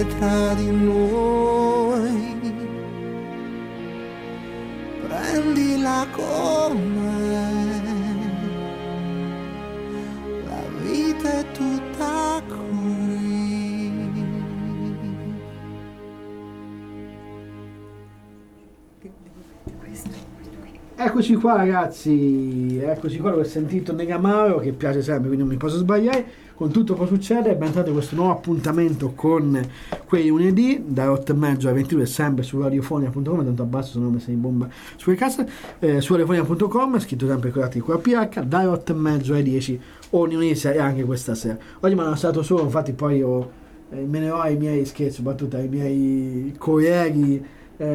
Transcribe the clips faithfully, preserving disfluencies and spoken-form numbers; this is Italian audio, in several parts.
c'è tra di noi, prendila con me, la vita è tutta qui. Eccoci qua ragazzi, eccoci qua, l'ho sentito Negamaro che piace sempre, quindi non mi posso sbagliare. Con tutto può succedere, bentornati a questo nuovo appuntamento con quei lunedì dalle otto e mezza alle ventidue, sempre su radiofonia punto com, tanto abbasso se non ho messo in bomba sulle casse, eh, su radiofonia punto com, scritto sempre con la P H, dalle otto e mezza alle dieci ogni lunedì e anche questa sera. Oggi mi hanno lasciato solo, infatti poi io eh, me ne ho ai miei scherzi, soprattutto ai miei colleghi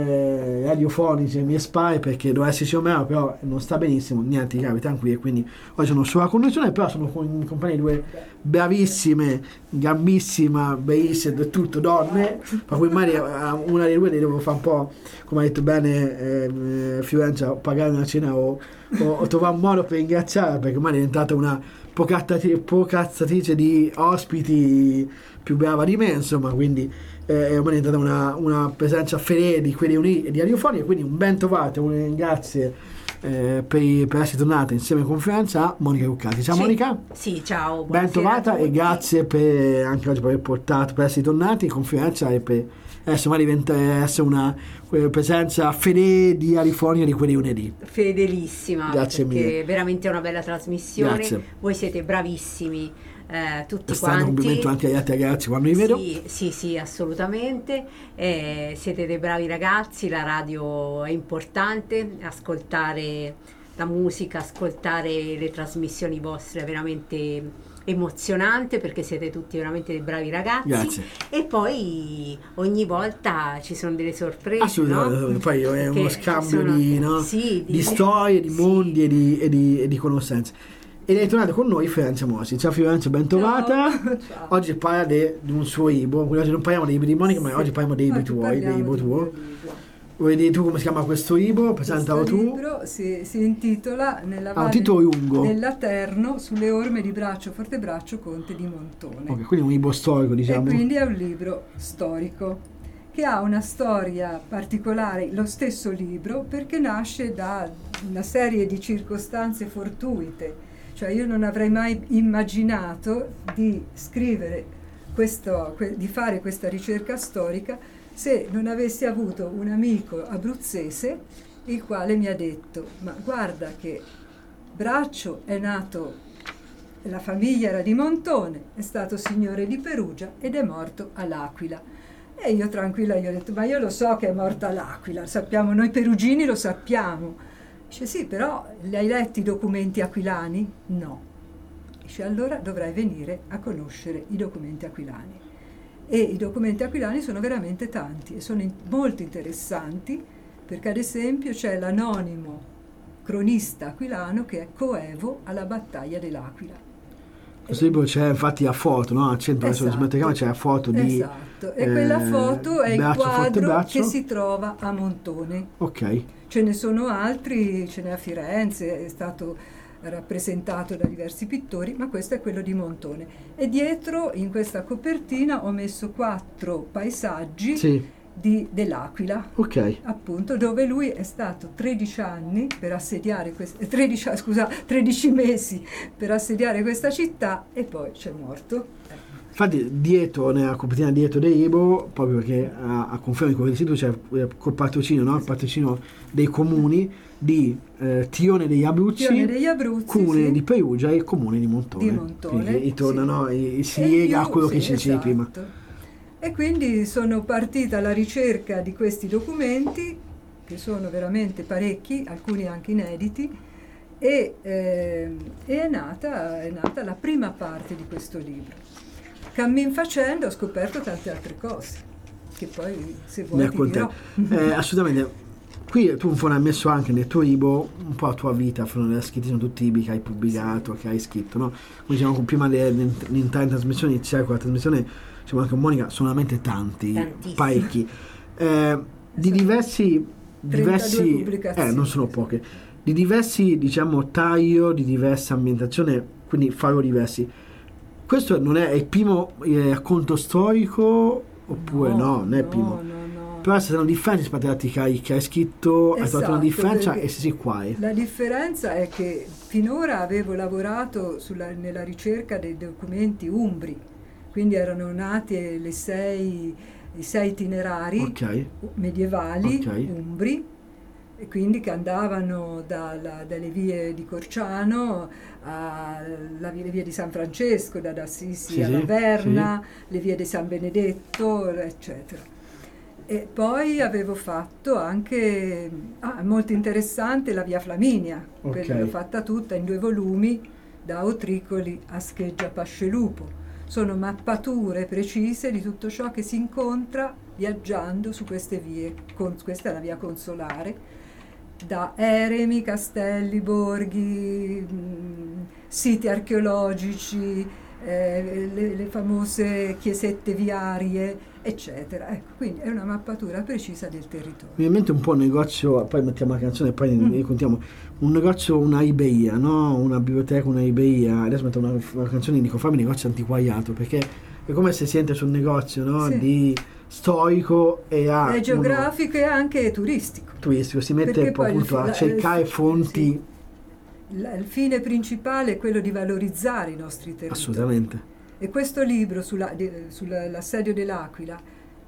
Eh, radiofonici, ai miei spy, perché doveva esserci Omero, però non sta benissimo, niente, gravi, tranquilli, quindi oggi sono sulla conduzione, però sono in compagnia di due bravissime, gambissima, bellissime, tutto donne, per cui magari una delle due devo fare un po', come ha detto bene eh, Fiorenza, pagare una cena o, o, o trovare un modo per ringraziare, perché ormai è diventata una procazzatrice di ospiti più brava di me, insomma, quindi eh, è diventata una, una presenza fedele di quelli uniti e di radiofonia, quindi un ben trovato, un grazie eh, per, per essere tornata insieme in conferenza a Monica Ruccati. Ciao sì, Monica. Sì, ciao. Ben trovata e grazie per, anche oggi per aver portato, per essere tornati in conferenza e per essere, diventa, essere una presenza fedele di radiofonia di quelli lunedì. Fedelissima. Grazie perché mille. È veramente una bella trasmissione. Grazie. Voi siete bravissimi. Eh, tutti Stanno quanti. Complimento anche agli altri ragazzi quando li vedo. Sì, sì, sì, assolutamente. Eh, siete dei bravi ragazzi, la radio è importante, ascoltare la musica, ascoltare le trasmissioni vostre è veramente emozionante, perché siete tutti veramente dei bravi ragazzi. Grazie. E poi ogni volta ci sono delle sorprese. Assolutamente, no? poi è uno Che scambio sono, di, no? sì, di, di storie, di sì. mondi e di, e, di, e di conoscenze. Ed è tornata con noi Fiorenza Mossi. Ciao Fiorenza, ben trovata. Ciao. Ciao. Oggi parla de, di un suo libro. Oggi non parliamo dei libri di Monica, sì, ma oggi parliamo dei libri tuoi, dei libri tuoi. Vuoi dire tu come si chiama questo libro? Presentalo tu. Questo libro si, si intitola Nella ah, un titolo lungo. Nell'Aterno, sulle orme di Braccio Fortebraccio, conte di Montone. Ok, quindi un libro storico, diciamo. E quindi è un libro storico che ha una storia particolare, lo stesso libro, perché nasce da una serie di circostanze fortuite. Cioè io non avrei mai immaginato di scrivere questo, di fare questa ricerca storica se non avessi avuto un amico abruzzese il quale mi ha detto: ma guarda che Braccio è nato, la famiglia era di Montone, è stato signore di Perugia ed è morto all'Aquila. E io tranquilla gli ho detto: ma io lo so che è morto all'Aquila, sappiamo, noi perugini lo sappiamo. Dice: sì, però le hai letti i documenti aquilani? No. Dice: allora dovrai venire a conoscere i documenti aquilani. E i documenti aquilani sono veramente tanti e sono in, molto interessanti, perché ad esempio c'è l'anonimo cronista aquilano che è coevo alla battaglia dell'Aquila. Questo libro c'è infatti a foto, no? Al centro esatto, adesso di c'è la foto di esatto. E eh, quella foto è il quadro che si trova a Montone. Ok. Ce ne sono altri, ce n'è a Firenze, è stato rappresentato da diversi pittori, ma questo è quello di Montone. E dietro, in questa copertina, ho messo quattro paesaggi sì. di, dell'Aquila, okay. appunto, dove lui è stato tredici anni per assediare questa, tredici, scusa, tredici mesi per assediare questa città e poi c'è morto. Infatti dietro, nella copertina dietro del libro, proprio perché a, a conferma di quello che dici tu, c'è col patrocinio, no? Il patrocinio dei comuni di eh, Tione degli Abruzzi, Tione degli Abruzzi Comune sì. di Perugia e il Comune di Montone. Di Montone. Quindi torna, sì. no? E, si lega a quello sì, che ci dicevi esatto. prima. E quindi sono partita alla ricerca di questi documenti, che sono veramente parecchi, alcuni anche inediti, e, eh, e è, nata, è nata la prima parte di questo libro. Cammin facendo ho scoperto tante altre cose, che poi se vuoi ti dirò. Eh, assolutamente. Qui tu hai messo anche nel tuo libro un po' la tua vita, sono scritti sono tutti i libri che hai pubblicato, sì. che hai scritto, no? Come diciamo prima di entrare in trasmissione, iniziare con la trasmissione, diciamo anche con Monica, sono veramente tanti, Tantissimi. parecchi. Eh, di diversi, diversi eh, non sono poche, di diversi, diciamo, taglio, di diversa ambientazione, quindi farò diversi. Questo non è il primo eh, racconto storico oppure no, non è Pimo. No, no, no. Però se sono differenti rispetto agli altri che hai, che hai scritto, hai trovato una Esatto, differenza perché e se sì quale? La differenza è che finora avevo lavorato sulla- nella ricerca dei documenti umbri, quindi erano nati le sei, i sei itinerari Ok, medievali Ok. umbri, e quindi che andavano dalla- dalle vie di Corciano alle vie, le vie di San Francesco, da Assisi Sì, a sì, Ravenna, le vie di San Benedetto, eccetera. E poi avevo fatto anche, ah, molto interessante, la via Flaminia, Ok. quella l'ho fatta tutta in due volumi, da Otricoli a Scheggia Pascelupo. Sono mappature precise di tutto ciò che si incontra viaggiando su queste vie. Con, questa è la via consolare, da eremi, castelli, borghi, mh, siti archeologici, eh, le, le famose chiesette viarie, eccetera. Ecco, quindi è una mappatura precisa del territorio. mi viene in mente un po' un negozio, poi mettiamo la canzone e poi Mm. ne contiamo, un negozio, una Iberia, no? Una biblioteca, una Iberia, adesso metto una, una canzone e dico fammi negozio antiquariato, perché è come se si entra sul negozio, no? Sì. Di storico e a È geografico e anche turistico. turistico, si mette Perché un po' poi il appunto fi- a la- cercare il- fonti, sì. La- il fine principale è quello di valorizzare i nostri territori. assolutamente. E questo libro sulla- di- sull'assedio dell'Aquila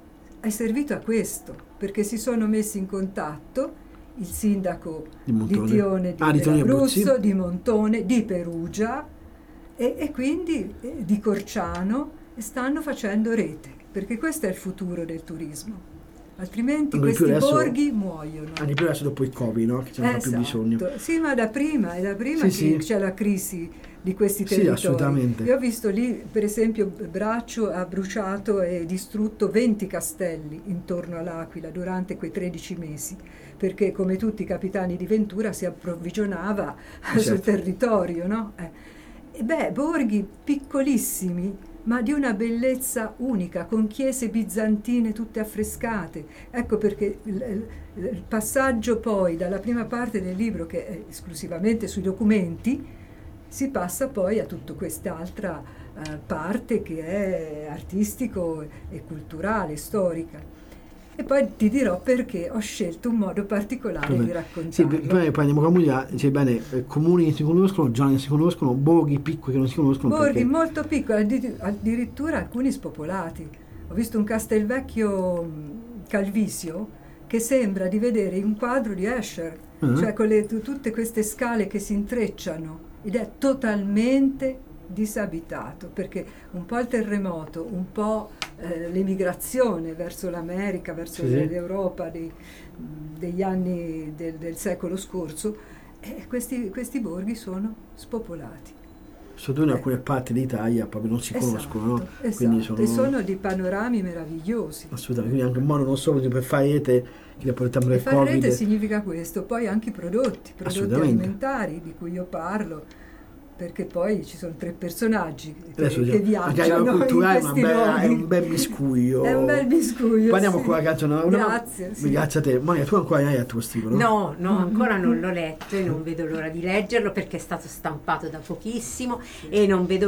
è servito a questo, perché si sono messi in contatto il sindaco Di di Montone. Tione di Ah, di Tione Abruzzo, Abruzzi. di Montone, di Perugia e, e quindi eh, di Corciano, e stanno facendo rete, perché questo è il futuro del turismo. Altrimenti Anche più questi adesso- borghi muoiono. Anche più adesso dopo il Covid, no? Che ce n'è più Esatto. bisogno. Sì, ma da prima, è da prima Sì, che sì. c'è la crisi di questi Sì, territori. assolutamente. Io ho visto lì, per esempio, Braccio ha bruciato e distrutto venti castelli intorno all'Aquila durante quei tredici mesi, perché come tutti i capitani di Ventura si approvvigionava sul Certo. territorio, no? Eh. E beh, borghi piccolissimi, ma di una bellezza unica, con chiese bizantine tutte affrescate. Ecco perché il, il- il passaggio poi dalla prima parte del libro, che è esclusivamente sui documenti, si passa poi a tutta quest'altra eh, parte che è artistico e culturale, storica. E poi ti dirò perché ho scelto un modo particolare di Sì, raccontarlo. poi prendiamo con Muglia, dice bene, eh, comuni che si conoscono, zone che si conoscono, borghi piccoli che non si conoscono. Borghi perché... molto piccoli, addi- addirittura alcuni spopolati. Ho visto un Castelvecchio mh, Calvisio che sembra di vedere un quadro di Escher, Ah. cioè con le- tu- tutte queste scale che si intrecciano, ed è totalmente disabitato, perché un po' il terremoto, un po' eh, l'emigrazione verso l'America, verso Sì. l'Europa dei- degli anni del, del secolo scorso, e questi, questi borghi sono spopolati. Soprattutto in alcune parti d'Italia proprio non si conoscono, no? Esatto, Quindi sono, e sono di panorami meravigliosi. assolutamente, quindi anche un modo non solo per fare rete, che dopo il tempo E del fare Covid, rete significa questo, poi anche i prodotti, prodotti Assolutamente. alimentari di cui io parlo, perché poi ci sono tre personaggi che, adesso che diciamo, anche a viaggiano livello in culturale è, una questi bella- è luoghi. un bel miscuglio. È un bel miscuglio. Poi andiamo sì. con la canzone. Una- Grazie. sì. Grazie a te. Monica, tu ancora non hai letto questo libro, no? No, no, ancora non l'ho letto e non vedo l'ora di leggerlo perché è stato stampato da pochissimo e non vedo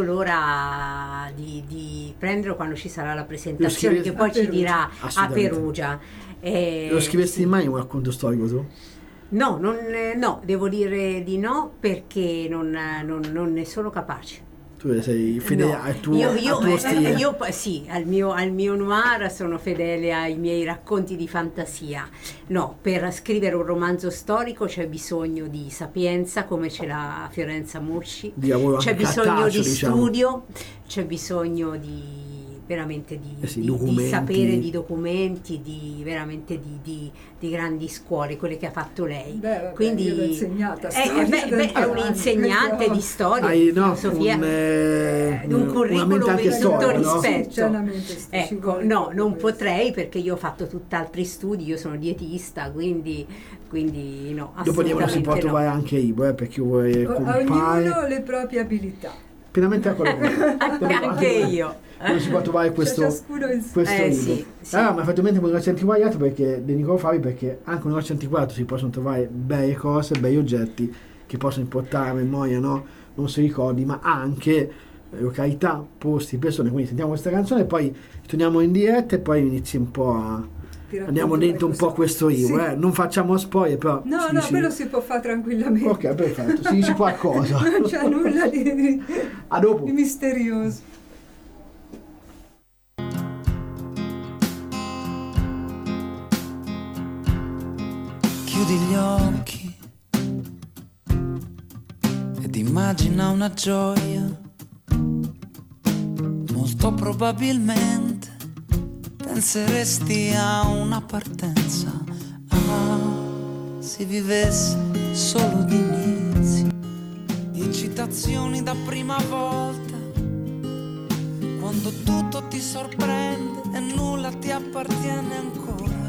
l'ora di, di prenderlo quando ci sarà la presentazione, scrivete- che poi a ci Perugia. dirà a Assolutamente. Perugia. Eh, Lo scrivesti sì. mai un racconto storico tu? No, non, eh, no, devo dire di no perché non, eh, non- non ne sono capace. Tu sei fedele No, al tuo, io, io, al tuo eh, stile. io, sì, al mio, al mio noir sono fedele ai miei racconti di fantasia. No, per scrivere un romanzo storico c'è bisogno di sapienza, come ce l'ha Fiorenza Mosci, Di lavoro c'è anche bisogno cartaceo, di diciamo. studio, c'è bisogno di veramente di, Eh sì, di- documenti. di sapere di documenti, di veramente di, di- di grandi scuole, quelle che ha fatto lei. Beh, vabbè, Quindi io l'ho insegnata eh, storia beh, beh, è tanti un anni, insegnante però- di storia, Hai, di no, filosofia, un, eh, di un una curriculum mente anche di tutto storica, no? rispetto. Sì, c'è una mente st- ci Ecco, vuole no, proprio non questo. potrei perché io ho fatto tutt'altri studi, io sono dietista, quindi, quindi no, Dopo di non si può assolutamente no. trovare anche Ibo, eh, perché io vorrei O- compare. Ognuno le proprie abilità. Pienamente d'accordo con te. Anche io. Non si può trovare questo, Cioè, ciascuno il suo. questo Eh, libro. sì, sì. Ah, mi ha fatto in mente un negozio antiquariato perché di Niccolo Favi, perché anche un negozio antiquariato si possono trovare belle cose, bei oggetti che possono portare a memoria, no? Non si ricordi, ma anche località, posti, persone. Quindi sentiamo questa canzone e poi torniamo in diretta e poi inizi un po' a andiamo dentro un po' questo io, sì. eh? Non facciamo spoiler, però no, si no, dice... quello si può fare tranquillamente. Ok, perfetto, si dice qualcosa. Non c'è nulla di, a dopo. di misterioso. Chiudi gli occhi ed immagina una gioia. Molto probabilmente penseresti a una partenza. Ah, se vivesse solo di inizi, di eccitazioni da prima volta, quando tutto ti sorprende e nulla ti appartiene ancora.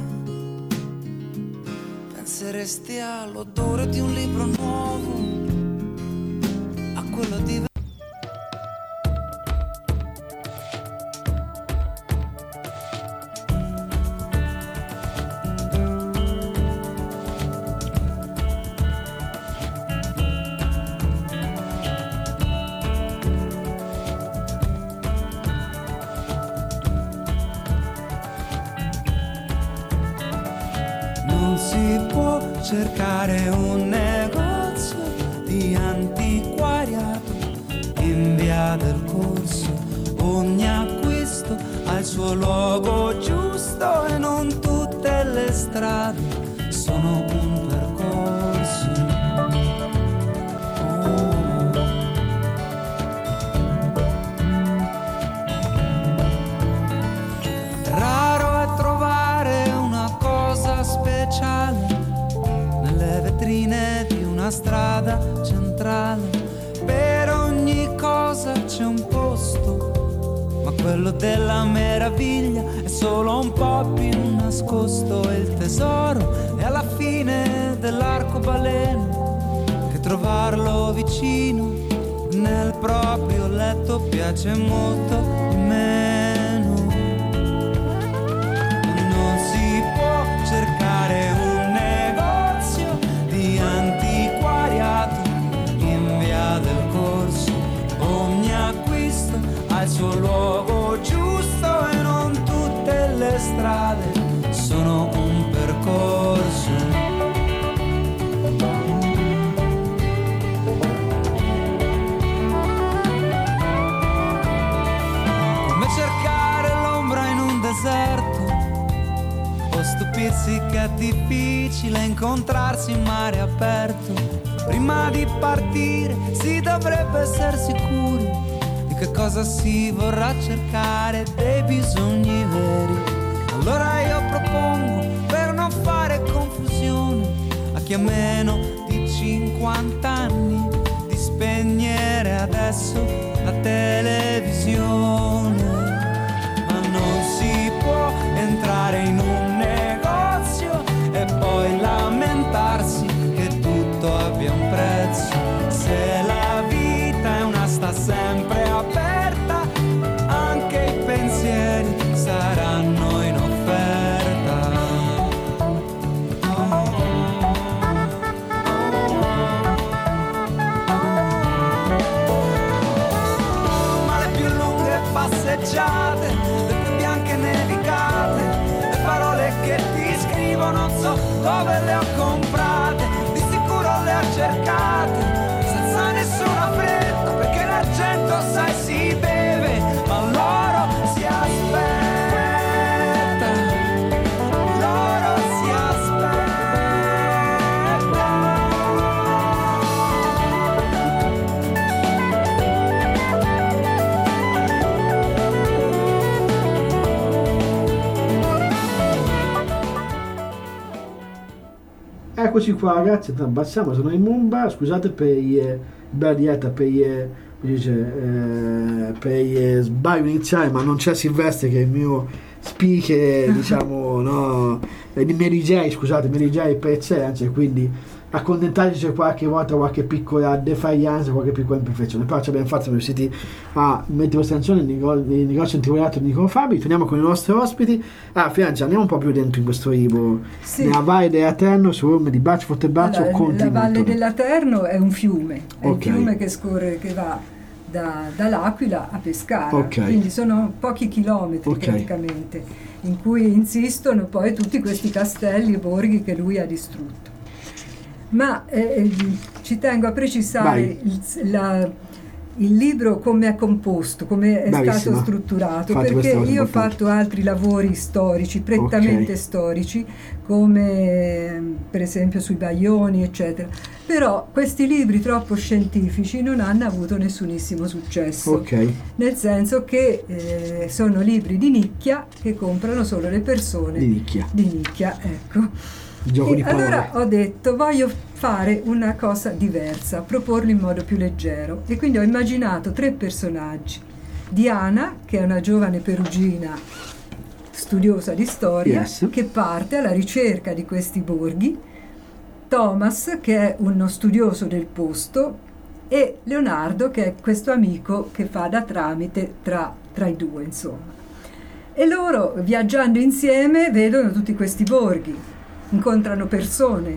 Penseresti all'odore di un libro nuovo, a quello di cercare un negozio di antiquariato in via del Corso. Ogni acquisto ha il suo luogo giusto e non tutte le strade sono un percorso. Oh. Raro è trovare una cosa speciale nelle vetrine di una strada centrale. Per ogni cosa c'è un posto, ma quello della meraviglia è solo un po' più nascosto. E il tesoro è alla fine dell'arcobaleno, che trovarlo vicino nel proprio letto piace molto di meno. Non si può cercare un il suo luogo giusto e non tutte le strade sono un percorso. Come cercare l'ombra in un deserto, o stupirsi che è difficile incontrarsi in mare aperto. Prima di partire si dovrebbe essere sicuri che cosa si vorrà cercare, dei bisogni veri. Allora io propongo, per non fare confusione a chi ha meno di cinquanta anni, di spegnere adesso la televisione. Ma non si può entrare in un negozio e poi lamentarsi che tutto abbia un prezzo. Se la vita è una sta sempre aperta, anche i pensieri saranno in offerta. Oh, oh, oh. Ma le più lunghe passeggiate, le più bianche nevicate, le parole che ti scrivo non so dove le ho comprate, di sicuro le ho cercate senza nessuna fretta, perché l'argento sai si beve, ma l'oro si aspetta, l'oro si Eccoci qua ragazzi, abbassiamo, sono in Mumba, scusate per i bella dieta, per i, dice, eh, per i sbaglio iniziale, ma non c'è Silvestre che è il mio speaker, diciamo, no, di Mary J, scusate, Mary J per eccellenza, quindi accontentateci qualche volta qualche piccola defaglianza, qualche piccola imperfezione, però ci abbiamo fatto, siamo riusciti a mettere questa canzone nel negozio antiquariato di Nicola Fabi. Torniamo con i nostri ospiti. Ah, Fianza, andiamo un po' più dentro in questo libro. Sì. Nella Valle dell'Aterno, su Orme di Bacio, Fortebraccio, allora, Conti. La Valle dell'Aterno è un fiume, è okay. un fiume che scorre, che va da, dall'Aquila a Pescara, Ok. quindi sono pochi chilometri Ok. praticamente, in cui insistono poi tutti questi castelli e borghi che lui ha distrutto. Ma eh, ci tengo a precisare Vai. il, la, il libro come è composto, come è Bravissima. stato strutturato, Infatti questa è perché una cosa io ho importante. fatto altri lavori storici, prettamente Ok. storici, come eh, per esempio sui Baioni, eccetera. Però questi libri troppo scientifici non hanno avuto nessunissimo successo, Ok. nel senso che eh, sono libri di nicchia che comprano solo le persone Di nicchia. di nicchia, ecco. Gioco E di parole. allora ho detto voglio fare una cosa diversa, proporlo in modo più leggero, e quindi ho immaginato tre personaggi: Diana, che è una giovane perugina studiosa di storia, Yes. che parte alla ricerca di questi borghi, Thomas, che è uno studioso del posto, e Leonardo, che è questo amico che fa da tramite tra, tra i due, insomma. E loro, viaggiando insieme, vedono tutti questi borghi, incontrano persone,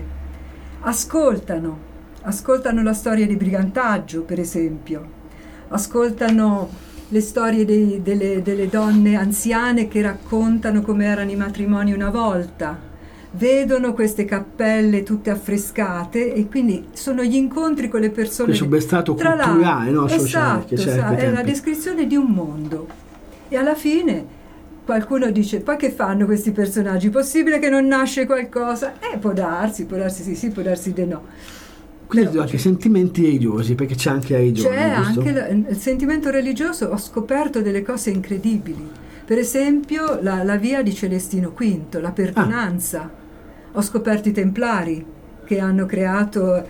ascoltano, ascoltano la storia di brigantaggio, per esempio, ascoltano le storie dei- delle, delle donne anziane che raccontano come erano i matrimoni una volta, vedono queste cappelle tutte affrescate, e quindi sono gli incontri con le persone. Questo substrato tra l'altro. culturale, no, sociale, che Esatto, c'era a sa- quei è la tempi. descrizione di un mondo. E alla fine qualcuno dice: poi che fanno questi personaggi? Possibile che non nasce qualcosa? Eh, può darsi, può darsi sì, sì, può darsi di no. Quindi Però anche sentimenti religiosi, perché c'è anche la religione, c'è giusto? anche la- il sentimento religioso. Ho scoperto delle cose incredibili. Per esempio la, la via di Celestino V, la perdonanza. Ho scoperto i Templari che hanno creato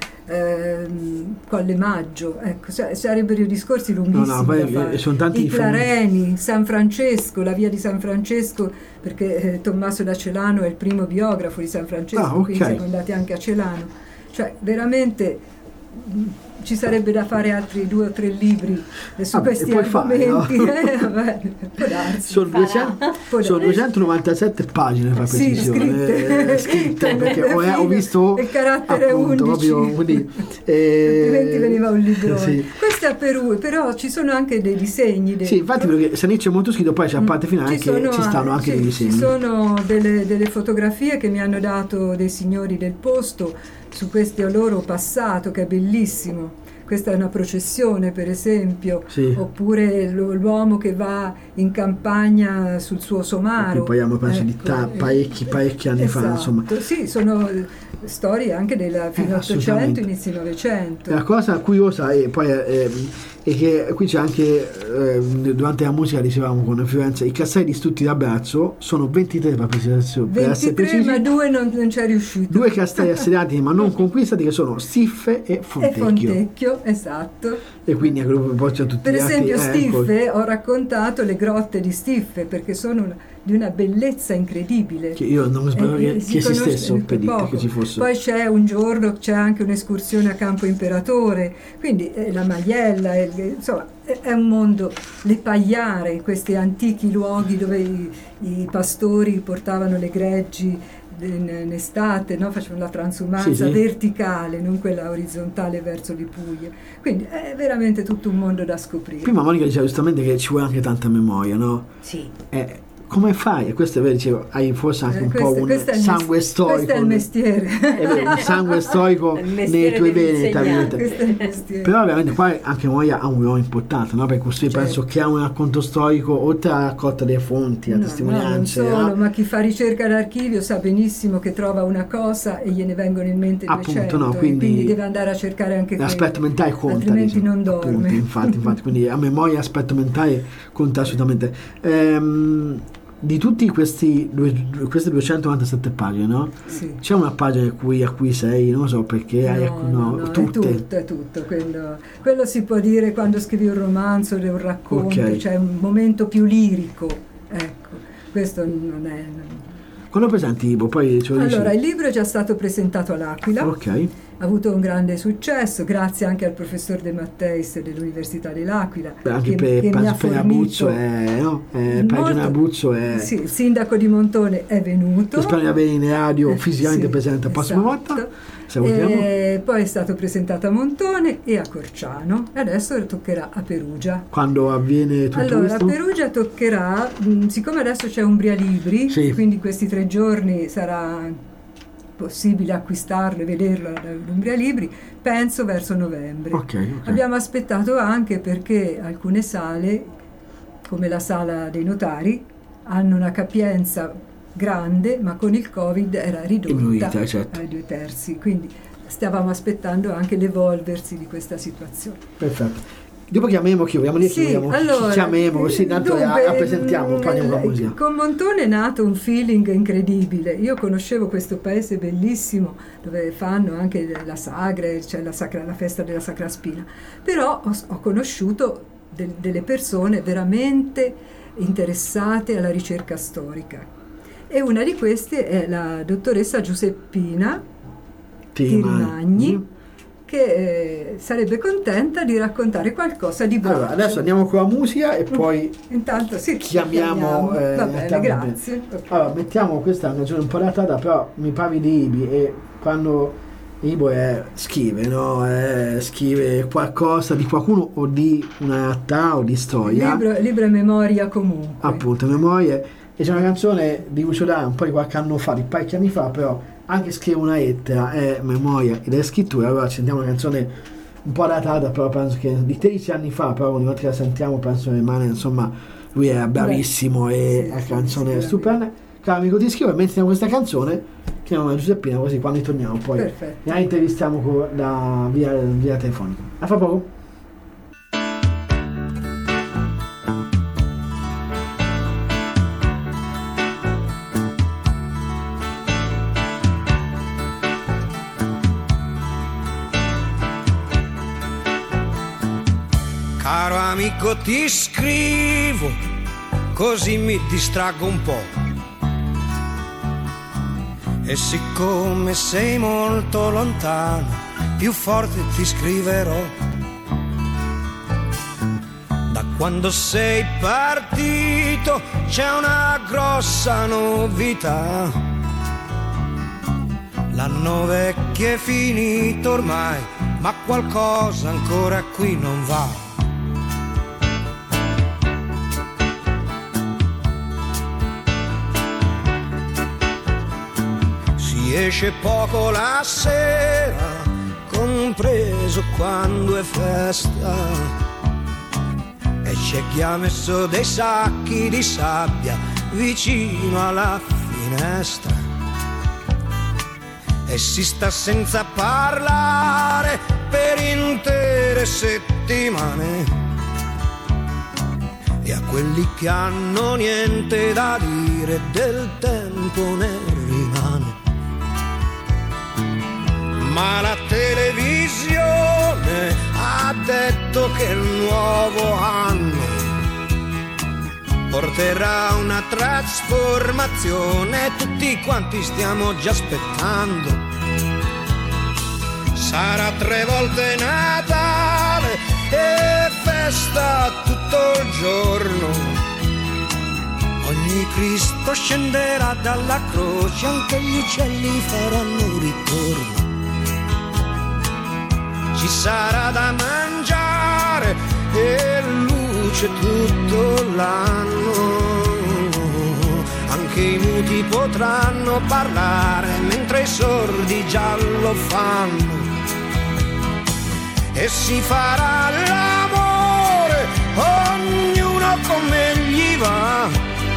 ehm, Colle Maggio. Ecco, sa- sarebbero discorsi lunghissimi No, no, poi, da eh, fare. sono tanti I riferimenti. Clareni, San Francesco, la via di San Francesco, perché eh, Tommaso da Celano è il primo biografo di San Francesco, Ah, ok. quindi siamo andati anche a Celano. Cioè, veramente mh, ci sarebbe da fare altri due o tre libri eh, su Vabbè, questi e puoi fare, argomenti. no? Eh, vabbè, può darsi. Sono, farà. duecento Può sono darsi. duecentonovantasette pagine per Sì, precisione, scritte. eh, scritte, perché È ho, ho figo. visto Il carattere appunto, undici. proprio, quindi, eh, Altrimenti veniva un librone. sì. Questo è a Perù, però ci sono anche dei disegni. Dei... Sì, infatti perché Saniccio è molto scritto, poi c'è la parte finale Ci che sono ci stanno anche sì, dei disegni. Ci sono delle, delle fotografie che mi hanno dato dei signori del posto su questo loro passato, che è bellissimo. Questa è una processione, per esempio, Sì. oppure lo- l'uomo che va in campagna sul suo somaro. Qui parliamo, penso, di Ecco, ta- eh, parecchi- parecchi anni fa, esatto. insomma. Sì, sono eh, storie anche della fine Eh, Ottocento, assolutamente. inizio Novecento. La cosa curiosa è, poi, è, è che qui c'è anche, eh, durante la musica dicevamo con Fiorenza, i castelli distrutti da Brazzo sono ventitré per, precis- per essere ventitré, precisi, ma due non, non c'è riuscito. due castelli assediati ma non conquistati, che sono Stiffe e E Fontecchio, Fontecchio, esatto. e quindi anche dopo poi c'è tutti Per gli esempio altri, eh, ecco. Stiffe, ho raccontato le grotte di Stiffe, perché sono una- di una bellezza incredibile. Che io non spero Eh, che, eh, che si conosce esistessero per dire poco. che ci fosse. Poi c'è un giorno, c'è anche un'escursione a Campo Imperatore, quindi eh, la Maiella, eh, insomma è, è un mondo, le pagliare, questi antichi luoghi dove i, i pastori portavano le greggi in, in estate, no? Facevano la transumanza Sì, sì. verticale, non quella orizzontale verso le Puglie. Quindi è veramente tutto un mondo da scoprire. Prima Monica diceva giustamente che ci vuole anche tanta memoria, no? Sì. Eh, come fai? E questo è vero, dicevo, hai forse anche Eh, un questo- po' un questo è il sangue mes- storico. Questo è il mestiere. È vero, un sangue storico Il nei mestiere tuoi veni, tra dell'insegnante. virgolette. Questo è il mestiere. Però ovviamente poi anche Moia ha un ruolo importante, no? Perché così Certo. penso che ha un racconto storico, oltre alla raccolta delle fonti, a No, no, testimonianze, non solo, no? ma chi fa ricerca d'archivio sa benissimo che trova una cosa e gliene vengono in mente Appunto, duecento, no, e quindi quindi deve andare a cercare anche quello. l'aspetto mentale conta, altrimenti diciamo, non dorme. appunto, infatti, infatti, quindi a memoria l'aspetto mentale conta assolutamente. Ehm, di tutti questi due- queste duecentonovantasette pagine, no? Sì. C'è una pagina a cui, a cui sei, non lo so perché hai, No, no, no, no, tutte. è tutto, è tutto. Quello, quello si può dire quando scrivi un romanzo, un racconto, Ok. c'è un momento più lirico. Ecco, questo non è... Quando presenti il libro? Poi ce lo dici? Allora, il libro è già stato presentato all'Aquila. Ok. ha avuto un grande successo, grazie anche al professor De Matteis dell'Università dell'Aquila. Beh, anche che, per, che mi ha per fornito Abruzzo è, no? È, per molto- Abruzzo è... Sì, il sindaco di Montone è venuto. Spero di avere in radio fisicamente Sì, presente la prossima esatto. volta. Salutiamo. E poi è stato presentato a Montone e a Corciano, e adesso toccherà a Perugia. Quando avviene tutto Allora, questo? a Perugia toccherà, mh, siccome adesso c'è Umbria Libri, Sì. quindi questi tre giorni sarà possibile acquistarlo e vederlo all'Umbria Libri, penso verso novembre. Ok, ok. Abbiamo aspettato anche perché alcune sale, come la sala dei notari, hanno una capienza grande, ma con il Covid era ridotta Diminuita, certo. ai due terzi, quindi stavamo aspettando anche l'evolversi di questa situazione. Perfetto. Dopo chiamiamo chi vogliamo dire, chi Sì, vogliamo, allora, chiamiamo così, tanto dunque, la, la presentiamo, mm, parliamo con la musica. Con Montone è nato un feeling incredibile. Io conoscevo questo paese bellissimo dove fanno anche la sagre, c'è la, sacra, la festa della Sacra Spina, però ho, ho conosciuto de, delle persone veramente interessate alla ricerca storica, e una di queste è la dottoressa Giuseppina Tirimagni, che eh, sarebbe contenta di raccontare qualcosa di buono. Allora, adesso andiamo con la musica e poi Intanto sì, chiamiamo. eh, Va bene, chiamiamo- grazie. Ok. Allora, mettiamo questa è una canzone un po' datata, però mi parli di Ibi, e quando Ibo è, scrive, no? Eh, scrive qualcosa di qualcuno o di una realtà o di storia. Libro, libro e memoria comunque. Appunto, memorie. E c'è una canzone di Lucio Dalla un po' di qualche anno fa, di parecchi anni fa, però anche scrive una lettera, è memoria ed è scrittura. Allora sentiamo una canzone un po' datata, però penso che di tredici anni fa, però ogni volta che la sentiamo penso che rimane, insomma, lui è bravissimo. Beh, e sì, la sì, canzone è sicuramente. stupenda. Caro amico, ti scrivo e mentre questa canzone chiamiamo Giuseppina, così quando torniamo poi Perfetto. la intervistiamo con la via, via telefonica. A fra poco. Caro amico, ti scrivo, così mi distraggo un po'. E siccome sei molto lontano, più forte ti scriverò. Da quando sei partito c'è una grossa novità. L'anno vecchio è finito ormai, ma qualcosa ancora qui non va. Si esce poco la sera, compreso quando è festa, e c'è chi ha messo dei sacchi di sabbia vicino alla finestra, e si sta senza parlare per intere settimane. E a quelli che hanno niente da dire del tempo ne rimane. Ma la televisione ha detto che il nuovo anno porterà una trasformazione, tutti quanti stiamo già aspettando. Sarà tre volte Natale e festa tutto il giorno. Ogni Cristo scenderà dalla croce, anche gli uccelli faranno ritorno. Ci sarà da mangiare e luce tutto l'anno. Anche i muti potranno parlare mentre i sordi già lo fanno. E si farà l'amore, ognuno come gli va.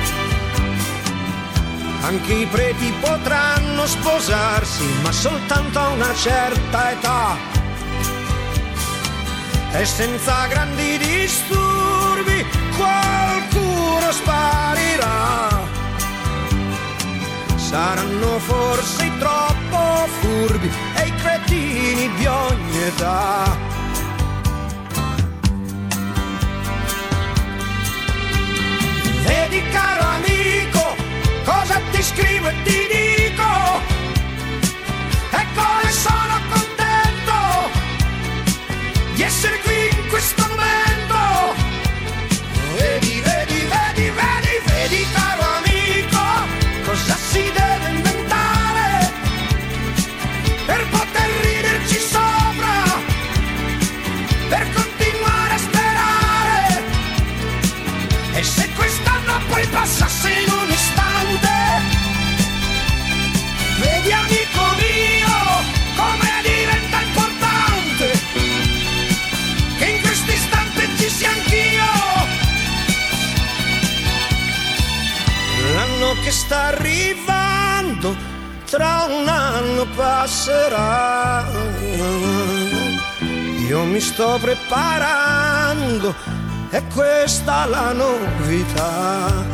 Anche i preti potranno sposarsi, ma soltanto a una certa età. E senza grandi disturbi qualcuno sparirà. Saranno forse i troppo furbi e i cretini di ogni età. Vedi caro amico, cosa ti scrivo e ti dico, e come sono con te. E se quest'anno poi passasse in un istante, vedi amico mio come diventa importante che in questo istante ci sia anch'io. L'anno che sta arrivando tra un anno passerà, io mi sto preparando, è questa la novità.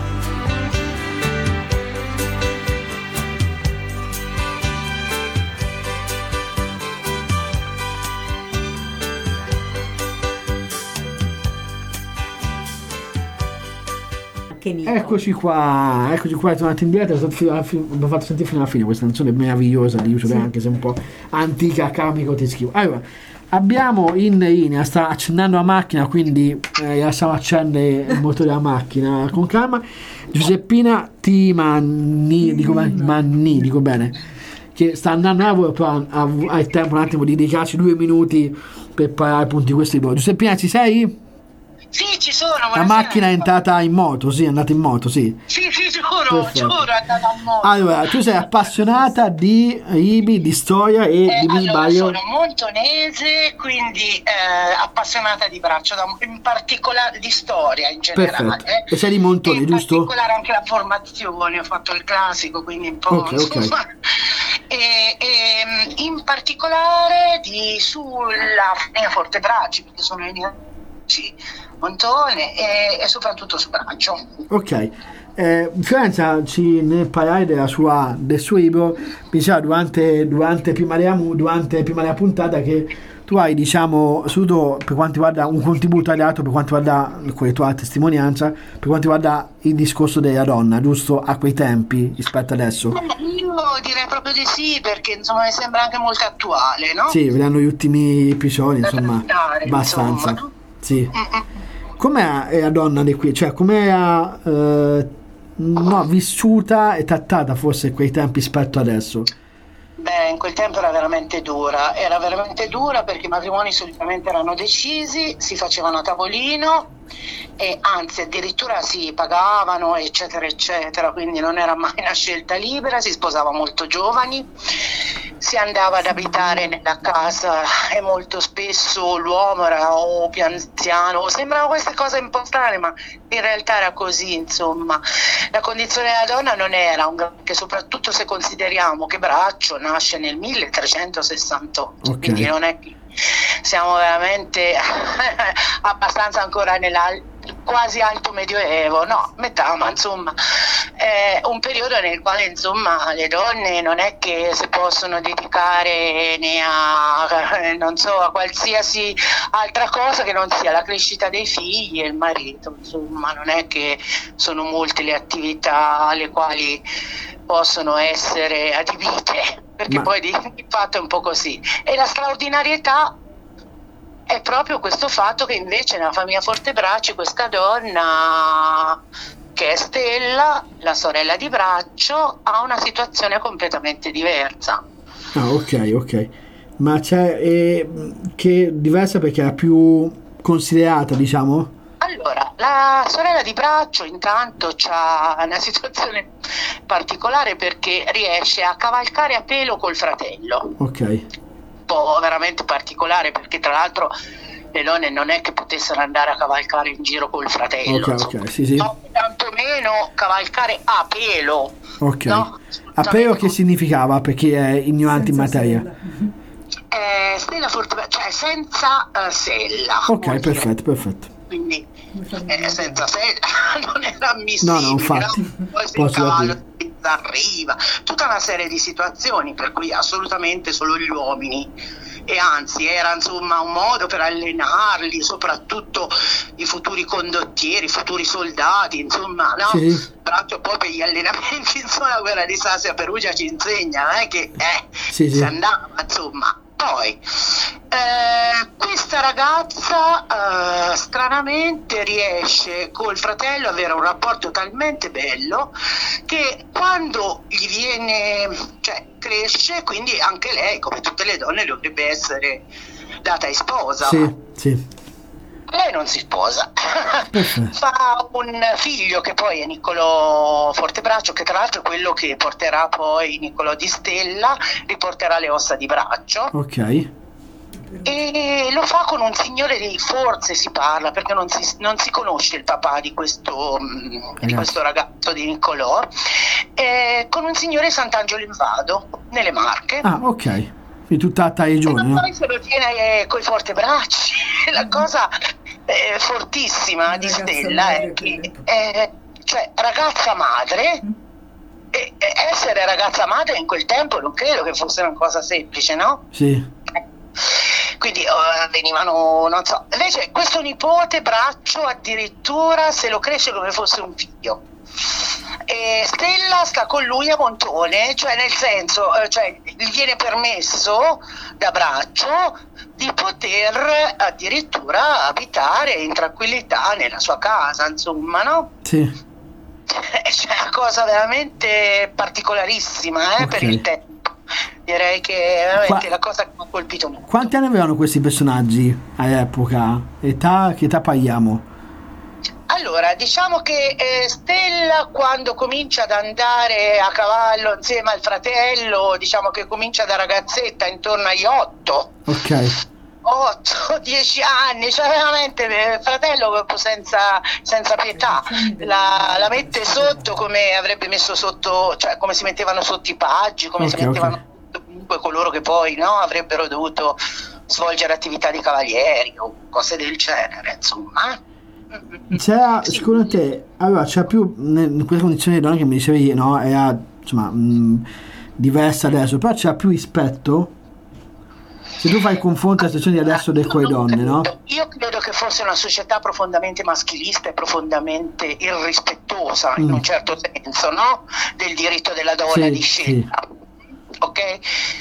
Eccoci qua, eccoci qua, tornati indietro. Abbiamo fatto sentire fino alla fine questa canzone meravigliosa di Uso, sì, anche se un po' antica, Camico ti scrivo. Allora, abbiamo in linea, sta accendendo la macchina, quindi eh, lasciamo accendere il motore della macchina con calma. Giuseppina Timanni, dico, Manni, dico bene, che sta andando a lavoro, però ha, ha il tempo un attimo di dedicarci due minuti per parlare appunto di questo libro. Giuseppina, ci sei? Sì, ci sono. La macchina è entrata in moto, sì, è andata in moto, sì. Sì, sì, giuro, Perfetto. giuro, è andata in moto. Allora, tu sei appassionata di libri, di storia e eh, di mi allora, sbaglio? sono montonese, quindi eh, appassionata di braccio, da, in particolare di storia in generale. Perfetto. E sei di Montone, in giusto? In particolare anche la formazione, ho fatto il classico, quindi un po'... Ok, insomma, ok. E, e in particolare di sulla Fortebracci, perché sono in Montone e, e soprattutto su Braccio. Ok. Eh, Fiorenza ci nel parlare della sua, del suo libro, mi diceva durante, durante, prima della, durante prima della puntata che tu hai, diciamo, soprattutto per quanto riguarda un contributo hai dato per quanto riguarda quella tua testimonianza, per quanto riguarda il discorso della donna, giusto, a quei tempi rispetto adesso. Io direi proprio di sì, perché insomma mi sembra anche molto attuale, no? Sì, vedendo gli ultimi episodi, insomma, trattare, abbastanza. Insomma. Sì. Mm-mm. Com'è la donna di qui? Cioè, com'era eh, no, vissuta e trattata forse a quei tempi rispetto adesso? Beh, in quel tempo era veramente dura, era veramente dura perché i matrimoni solitamente erano decisi, si facevano a tavolino e anzi addirittura si pagavano eccetera eccetera, quindi non era mai una scelta libera, si sposava molto giovani, si andava ad abitare nella casa e molto spesso l'uomo era o più anziano, sembrano queste cose un po' strane ma in realtà era così, insomma. La condizione della donna non era un che soprattutto se consideriamo che Braccio nasce nel milletrecentosessantotto, okay. Quindi non è che siamo veramente abbastanza ancora nella quasi alto medioevo, no, metà, ma insomma è un periodo nel quale insomma le donne non è che si possono dedicare né a non so a qualsiasi altra cosa che non sia la crescita dei figli e il marito, insomma non è che sono molte le attività alle quali possono essere adibite, perché ma... poi di, di fatto è un po' così. E la straordinarietà è proprio questo fatto che invece nella famiglia Fortebracci questa donna che è Stella, la sorella di Braccio, ha una situazione completamente diversa. Ah, ok, ok. Ma c'è eh, che è diversa perché è più considerata, diciamo? Allora, la sorella di Braccio intanto ha una situazione particolare perché riesce a cavalcare a pelo col fratello. Ok. Un po' veramente particolare perché tra l'altro le donne non è che potessero andare a cavalcare in giro col fratello. Ok, ok, sì, sì. No, tantomeno cavalcare a pelo. Ok. No? A pelo che significava per chi è ignorante in materia? Eh, Stella Fortebraccio, cioè senza uh, sella. Ok, perfetto, perfetto. Quindi eh, senza sella non era ammissibile. No, no, infatti. No? Poi se il cavallo arriva, tutta una serie di situazioni per cui assolutamente solo gli uomini, e anzi era insomma un modo per allenarli, soprattutto i futuri condottieri, i futuri soldati, insomma, no? Sì. Braccio poi per gli allenamenti, insomma la guerra di Sassia Perugia ci insegna eh, che eh, sì, sì. si andava, insomma. Poi eh, questa ragazza eh, stranamente riesce col fratello ad avere un rapporto talmente bello che quando gli viene, cioè cresce, quindi anche lei come tutte le donne dovrebbe essere data in sposa. Sì, sì. lei non si sposa, fa un figlio che poi è Niccolò Fortebraccio, che tra l'altro è quello che porterà poi Niccolò Di Stella, riporterà le ossa di Braccio. Ok. E lo fa con un signore di, forse si parla, perché non si, non si conosce il papà di questo, di questo ragazzo di Niccolò, eh, con un signore Sant'Angelo in Vado, nelle Marche. Ah, ok. Quindi tutta a taglione, e no? poi se lo tiene eh, coi Fortebracci. La cosa eh, fortissima di Stella è che eh, cioè ragazza madre, e, e essere ragazza madre in quel tempo non credo che fosse una cosa semplice, no? Sì. Quindi uh, venivano, non so, invece questo nipote Braccio addirittura se lo cresce come fosse un figlio. E Stella sta con lui a Montone, cioè nel senso, eh, cioè gli viene permesso da Braccio di poter addirittura abitare in tranquillità nella sua casa, insomma, no? Sì. C'è una cosa veramente particolarissima, eh, Okay. per il tempo. Direi che è veramente Qua- la cosa che mi ha colpito molto. Quanti anni avevano questi personaggi all'epoca? Età, che età parliamo? Allora, diciamo che eh, Stella quando comincia ad andare a cavallo insieme al fratello, diciamo che comincia da ragazzetta intorno agli otto, Ok. otto, dieci anni, cioè veramente il fratello proprio senza, senza pietà, la, la mette sotto come avrebbe messo sotto, cioè come si mettevano sotto i paggi, come Ok, si mettevano ok. sotto comunque coloro che poi no, avrebbero dovuto svolgere attività di cavalieri o cose del genere, insomma. C'era, Sì. secondo te, allora c'era più, ne- in queste condizioni di donna che mi dicevi, no, era insomma mh, diversa adesso, però c'era più rispetto? Se tu fai il confronto alla situazione di adesso delle quelle donne, no? Io credo che fosse una società profondamente maschilista e profondamente irrispettosa, in Mm. un certo senso, no? Del diritto della donna Sì, di scelta. Ok?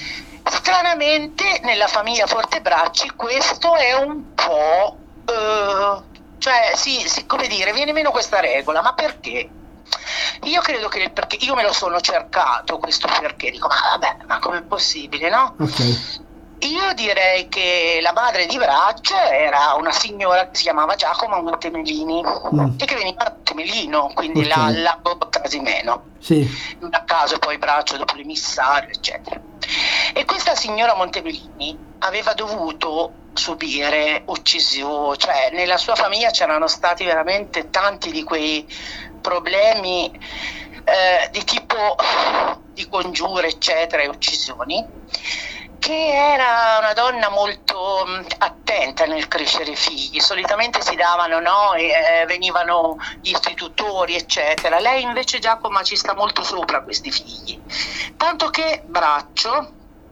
Stranamente nella famiglia Fortebracci questo è un po'... eh, cioè, sì, sì, come dire, viene meno questa regola, ma perché? Io credo che perché io me lo sono cercato questo perché, dico, ma vabbè, ma com'è possibile, no? Ok. Io direi che la madre di Braccio era una signora che si chiamava Giacomo Montemelini Mm. e che veniva da Montemelino, quindi Ok. là al lago Trasimeno. Sì. Non a caso poi Braccio dopo l'emissario, eccetera. E questa signora Montemelini aveva dovuto subire uccisioni, cioè nella sua famiglia c'erano stati veramente tanti di quei problemi eh, di tipo di congiure, eccetera, e uccisioni, che era una donna molto mh, attenta nel crescere i figli. Solitamente si davano, no, e, eh, venivano gli istitutori, eccetera. Lei invece, Giacomo, ci sta molto sopra questi figli, tanto che Braccio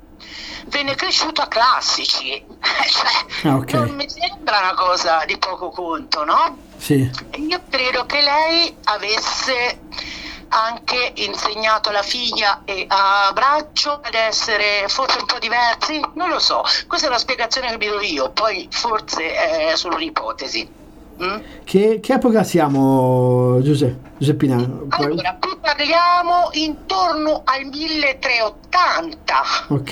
venne cresciuto a classici. Cioè, Ah, ok. non mi sembra una cosa di poco conto, no? Sì. Io credo che lei avesse anche insegnato alla figlia e a Braccio ad essere forse un po' diversi, non lo so, questa è la spiegazione che vi do io, poi forse è solo un'ipotesi. Mm? Che, che epoca siamo, Giuseppe? Giuseppina? Puoi- Allora, qui parliamo intorno al milletrecentottanta, Ok.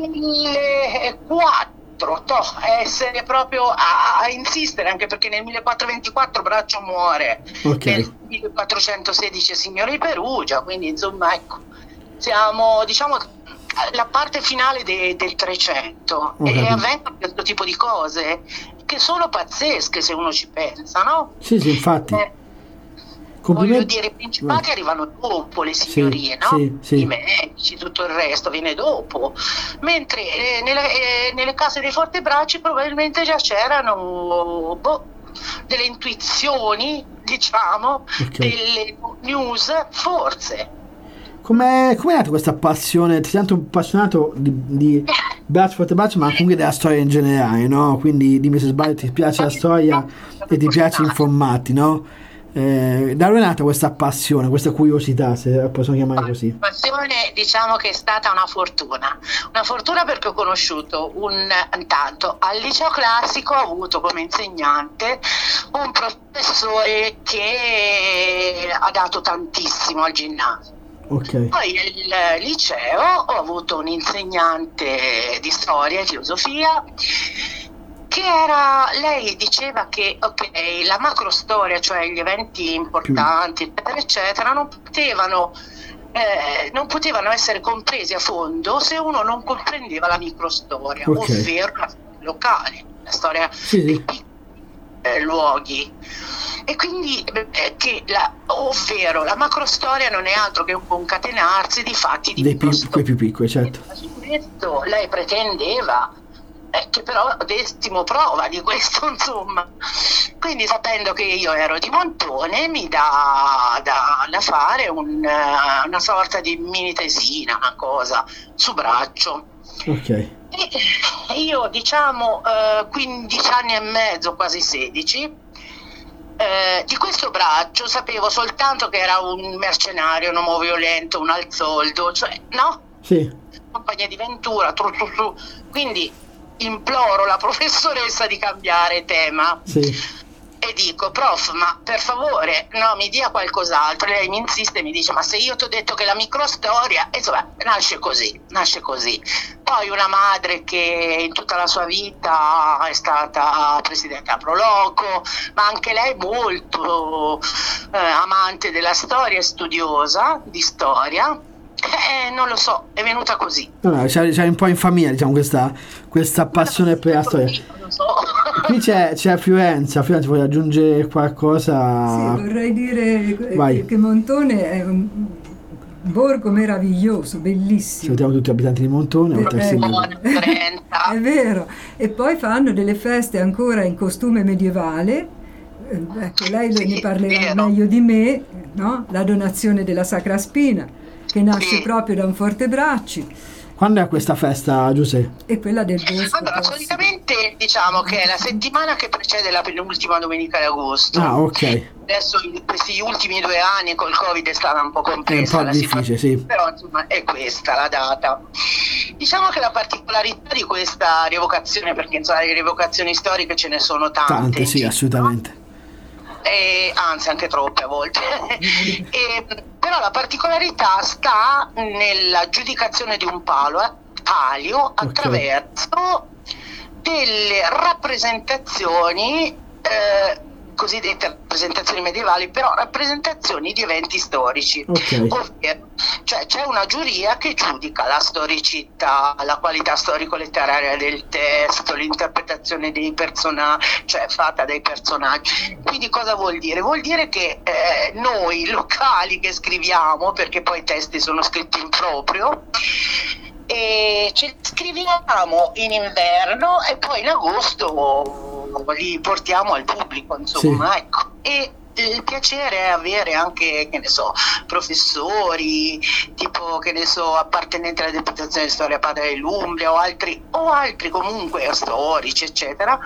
millequattrocento, toh, essere proprio a, a insistere, anche perché nel millequattrocentoventiquattro Braccio muore, Ok. nel millequattrocentosedici Signore di Perugia, quindi insomma ecco, siamo diciamo la parte finale de- del trecento Ho e capito. avvengono questo tipo di cose che sono pazzesche se uno ci pensa, no? Sì, sì, infatti. Eh, Complimenti. Voglio dire, i principati arrivano dopo le signorie, Sì, no? sì, sì. I medici, tutto il resto viene dopo. Mentre eh, nelle, eh, nelle case dei Fortebracci probabilmente già c'erano boh, delle intuizioni, diciamo, Ok. delle news, forse. Come è nata questa passione? Ti sento appassionato di, di Braccio Fortebraccio, ma comunque della storia in generale, no? Quindi dimmi se sbaglio, ti piace la storia e ti piace informarti, no? Eh, da dove è nata questa passione, questa curiosità, se possiamo chiamare così? La passione, diciamo che è stata una fortuna, una fortuna perché ho conosciuto un intanto al liceo classico, ho avuto come insegnante un professore che ha dato tantissimo al ginnasio. Ok. Poi nel liceo ho avuto un insegnante di storia e filosofia che era, lei diceva che ok, la macrostoria, cioè gli eventi importanti, eccetera, eccetera, non potevano, eh, non potevano essere compresi a fondo se uno non comprendeva la microstoria, Okay. ovvero la storia locale, la storia Sì, dei sì. piccoli eh, luoghi. E quindi eh, che la, ovvero la macrostoria non è altro che un concatenarsi di fatti di Dei più, microstoria. quei più piccoli, certo. Su questo lei pretendeva eh, che però dessimo prova di questo, insomma. Quindi, sapendo che io ero di Montone, mi dà da, da fare un, eh, una sorta di mini tesina, una cosa su braccio. Ok. E io, diciamo, eh, quindici anni e mezzo, quasi sedici, eh, di questo braccio sapevo soltanto che era un mercenario, un uomo violento, un alzoldo, cioè, no? Sì. Compagnia di Ventura, tru, tru, tru. Quindi imploro la professoressa di cambiare tema. Sì. E dico, prof, ma per favore, no, mi dia qualcos'altro. Lei mi insiste e mi dice, ma se io ti ho detto che la microstoria, insomma, nasce così, nasce così. Poi una madre che in tutta la sua vita è stata presidente a Proloco, ma anche lei molto eh, amante della storia e studiosa di storia. Eh, non lo so, è venuta così. No, no, c'è, c'è un po' in famiglia, diciamo, questa, questa passione per la storia. Non lo so. Qui c'è, c'è Fiorenza. Fiorenza, vuoi aggiungere qualcosa? Sì, vorrei dire Vai. che, che Montone è un borgo meraviglioso, bellissimo. Salutiamo tutti gli abitanti di Montone, Eh, oltre al eh, sindaco. Buona, Fiorenza. È vero. E poi fanno delle feste ancora in costume medievale. Eh, Ecco, lei Sì, ne parlerà vero. meglio di me, no? La donazione della Sacra Spina, che nasce Sì. proprio da un Fortebracci, Quando è questa festa, Giuseppe? e quella del bosco. Allora, prossimo. solitamente diciamo che è la settimana che precede la penultima domenica di agosto. Ah, ok. Adesso in questi ultimi due anni col Covid è stata un po' È un complessa po' la difficile, situazione, sì. però insomma è questa la data. Diciamo che la particolarità di questa rievocazione, perché insomma le rievocazioni storiche ce ne sono tante, Tante, sì, in assolutamente. e, anzi anche troppe a volte. E, però la particolarità sta nella giudicazione di un palo, eh, palio attraverso delle rappresentazioni, eh, cosiddette rappresentazioni medievali, però rappresentazioni di eventi storici. Ok. Ovvero, cioè c'è una giuria che giudica la storicità, la qualità storico-letteraria del testo, l'interpretazione dei personaggi, cioè fatta dai personaggi. Quindi cosa vuol dire? Vuol dire che eh, noi locali che scriviamo, perché poi i testi sono scritti in proprio, e ci scriviamo in inverno e poi in agosto li portiamo al pubblico, insomma, Sì. ecco. E il piacere è avere anche, che ne so, professori, tipo, che ne so, appartenenti alla deputazione di storia padre dell'Umbria o altri, o altri comunque storici, eccetera,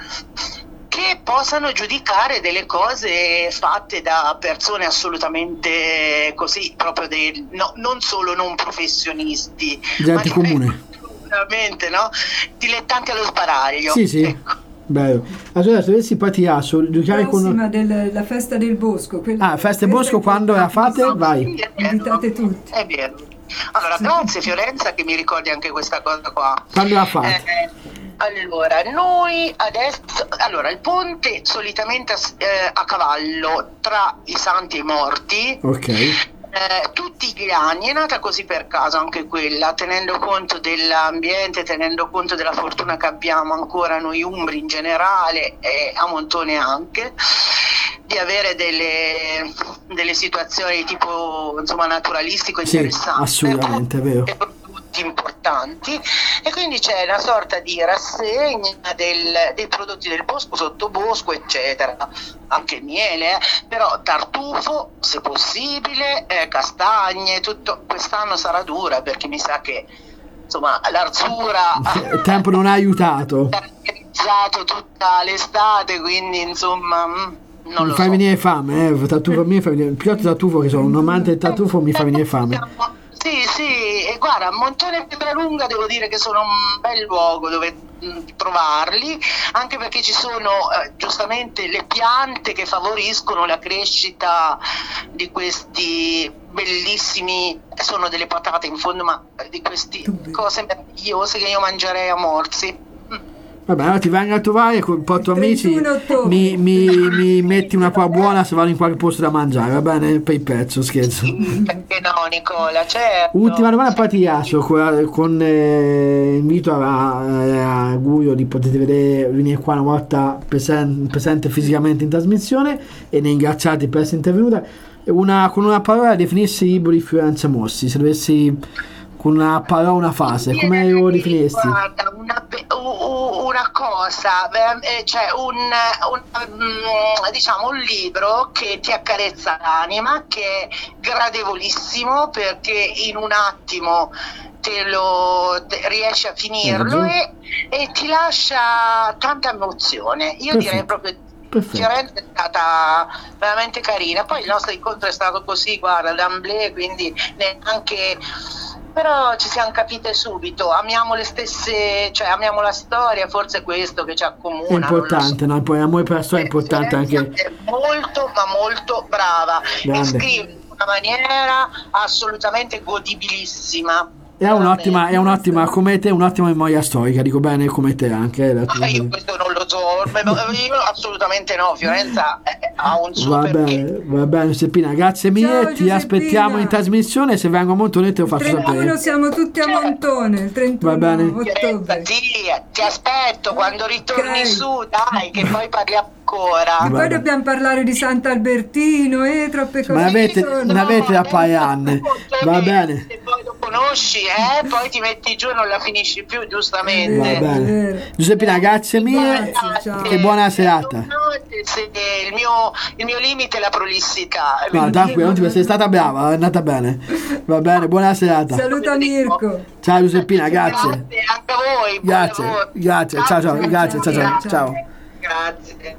che possano giudicare delle cose fatte da persone assolutamente così, proprio dei, no, non solo non professionisti, Gente ma comune. veramente, no? Dilettanti allo sbaraglio. Sì, sì. Ecco. Bello. Allora, se avessi poi ti asso, giocare Prossima con... del- la festa del bosco. quella- Ah, Feste questa Bosco, è quando la fate? Vai. È vero. Invitate tutti. È vero. Allora, grazie Fiorenza che mi ricordi anche questa cosa qua. Quando la fate? Eh, allora, noi adesso, allora, il ponte solitamente eh, a cavallo tra i santi e i morti, Ok. eh, tutti gli anni, è nata così per caso anche quella, tenendo conto dell'ambiente, tenendo conto della fortuna che abbiamo ancora noi umbri in generale e a Montone anche, di avere delle, delle situazioni tipo, insomma, naturalistico Sì, interessanti. assolutamente, è vero. E prodotti importanti, e quindi c'è una sorta di rassegna del- dei prodotti del bosco, sottobosco, eccetera, anche miele, eh, però tartufo se possibile, eh, castagne, tutto. Quest'anno sarà dura perché mi sa che insomma l'arzura Il tempo non ha aiutato. ha caratterizzato tutta l'estate, quindi insomma mm, non Mi lo fai so. venire fame, eh. Tartufo a me fa venire... Più altro tartufo, che sono un amante del tartufo, mi fa venire fame. Sì, sì, e guarda, Montone e Pietralunga devo dire che sono un bel luogo dove mh, trovarli, anche perché ci sono eh, giustamente le piante che favoriscono la crescita di questi bellissimi, sono delle patate in fondo, ma di queste Tubi. cose meravigliose che io mangerei a morsi. Mm. Vabbè, allora ti vengo a trovare con un po' tuoi amici, trentuno ottobre. mi, mi, mi metti una qua buona se vado in qualche posto da mangiare, va bene? Per il pezzo, scherzo. Perché no, Nicola, certo. Ultima domanda, poi ti lascio con, con eh, invito a, a, a Guio di potete vedere, venire qua una volta presen- presente fisicamente in trasmissione, e ne ringraziate per essere intervenuta. Una, con una parola definissi il libro di Fiorenza Mossi, se dovessi con una parola, una fase, come lo definiresti? Guarda, una, una cosa, cioè un, un, diciamo un libro che ti accarezza l'anima, che è gradevolissimo perché in un attimo te lo te, riesci a finirlo e, e ti lascia tanta emozione. Io Perfetto. direi proprio Perfetto. Fiorenza è stata veramente carina. Poi il nostro incontro è stato così, guarda, d'amblè, quindi neanche... Però ci siamo capite subito, amiamo le stesse, cioè amiamo la storia, forse è questo che ci accomuna. È importante, no? Poi l'amore per la storia è importante anche. È molto, ma molto brava. Grande. E scrive in una maniera assolutamente godibilissima. È un'ottima, è un'ottima, come te, un'ottima memoria storica, dico bene, come te anche. eh, la tua- Ah, io questo non lo so, io assolutamente no, Fiorenza eh, ha un suo Va perché. bene, va bene Giuseppina, grazie mille, Ciao, ti Giuseppina. aspettiamo in trasmissione, se vengo a Montone te lo faccio trentuno sapere. siamo tutti a Montone, il trentuno Va bene. Fiorenza, ottobre. sì, ti aspetto quando ritorni Ok. su, dai, che poi parliamo ancora. E poi Guarda. dobbiamo parlare di Sant'Albertino e troppe cose. Ma avete, sono. ne avete da paio anni, molto va bene. bene, Se poi lo conosci, eh, poi ti metti giù e non la finisci più, giustamente. va È bene. vero. Giuseppina, grazie mille Grazie, ciao. e buona serata. No, se- il, mio, il mio limite è la prolissità. No, Quindi- tranquillo, non ti- sei stata brava, è andata bene. Va bene, buona serata. Saluta Mirko. Ciao Giuseppina, grazie. Grazie anche a voi. buon Grazie, lavoro. grazie, ciao ciao, grazie, ciao ciao, ciao. Grazie.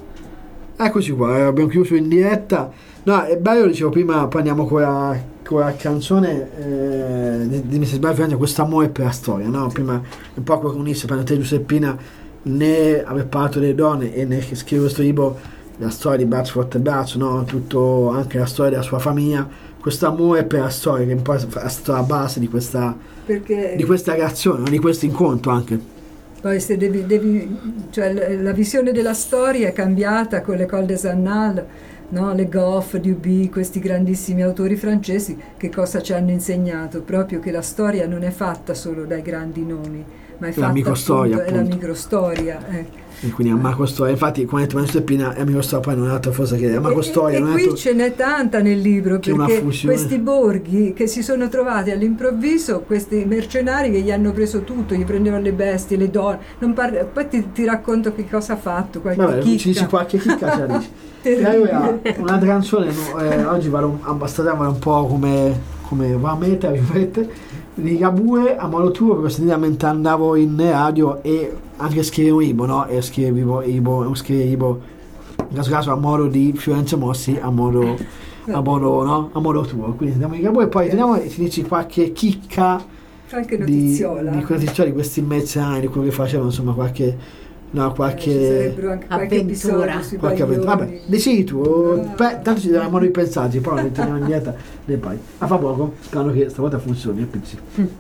Eccoci qua, eh, abbiamo chiuso in diretta. No, è bello, dicevo prima, poi andiamo con la, con la canzone eh, di, di mister Sbaglio Fiorenza, questo amore per la storia, no? Prima un po' come unisse per te Giuseppina, né aver parlato delle donne e né che scrive questo libro, la storia di Braccio Forte Braccio, no? Tutto, anche la storia della sua famiglia, questo amore per la storia che un po' è stata la base di questa, Perché di questa reazione, no? Di questo incontro anche. poi se devi, devi cioè la, la visione della storia è cambiata con l'École des Annales, no? Le Goff, Duby, questi grandissimi autori francesi, che cosa ci hanno insegnato? Proprio che la storia non è fatta solo dai grandi nomi, ma è La fatta microstoria, appunto, è la appunto. microstoria. Eh. E quindi è una macrostoria, infatti come ha detto Giuseppina è una microstoria, poi non è altro forse che è una macrostoria, E, e, non è e qui altro- ce n'è tanta nel libro, C'è una perché fusione. questi borghi che si sono trovati all'improvviso, questi mercenari che gli hanno preso tutto, gli prendevano le bestie, le donne, non parli- poi ti, ti racconto che cosa ha fatto, qualche Vabbè, ci dici chicca. qualche chicca ce la dici. E Terribile. allora, un'altra canzone, no, eh, oggi vado abbastanza un po' come, come va a meta, virgolette, di Ligabue a modo tuo, perché sentita mentre andavo in radio e anche scrivevo Ibo, no? E scrivevo Ibo, scrivevo in questo caso a modo di Fiorenza Mossi, a modo, a modo, no? A modo tuo. Quindi andiamo in Ligabue e poi vediamo e ti dici qualche chicca Qualche di, notiziola. di quella notiziola, di questi mezzani, di quello che facevano, insomma, qualche, no, Eh, ci qualche, sarebbero anche qualche avventura. episodio sui qualche avventura. Vabbè, baglioni. decidi tu, Beh, tanto ci diamo modo di pensarci, poi lo mettiamo in diretta e poi. A fa poco, spero che stavolta funzioni, il P C.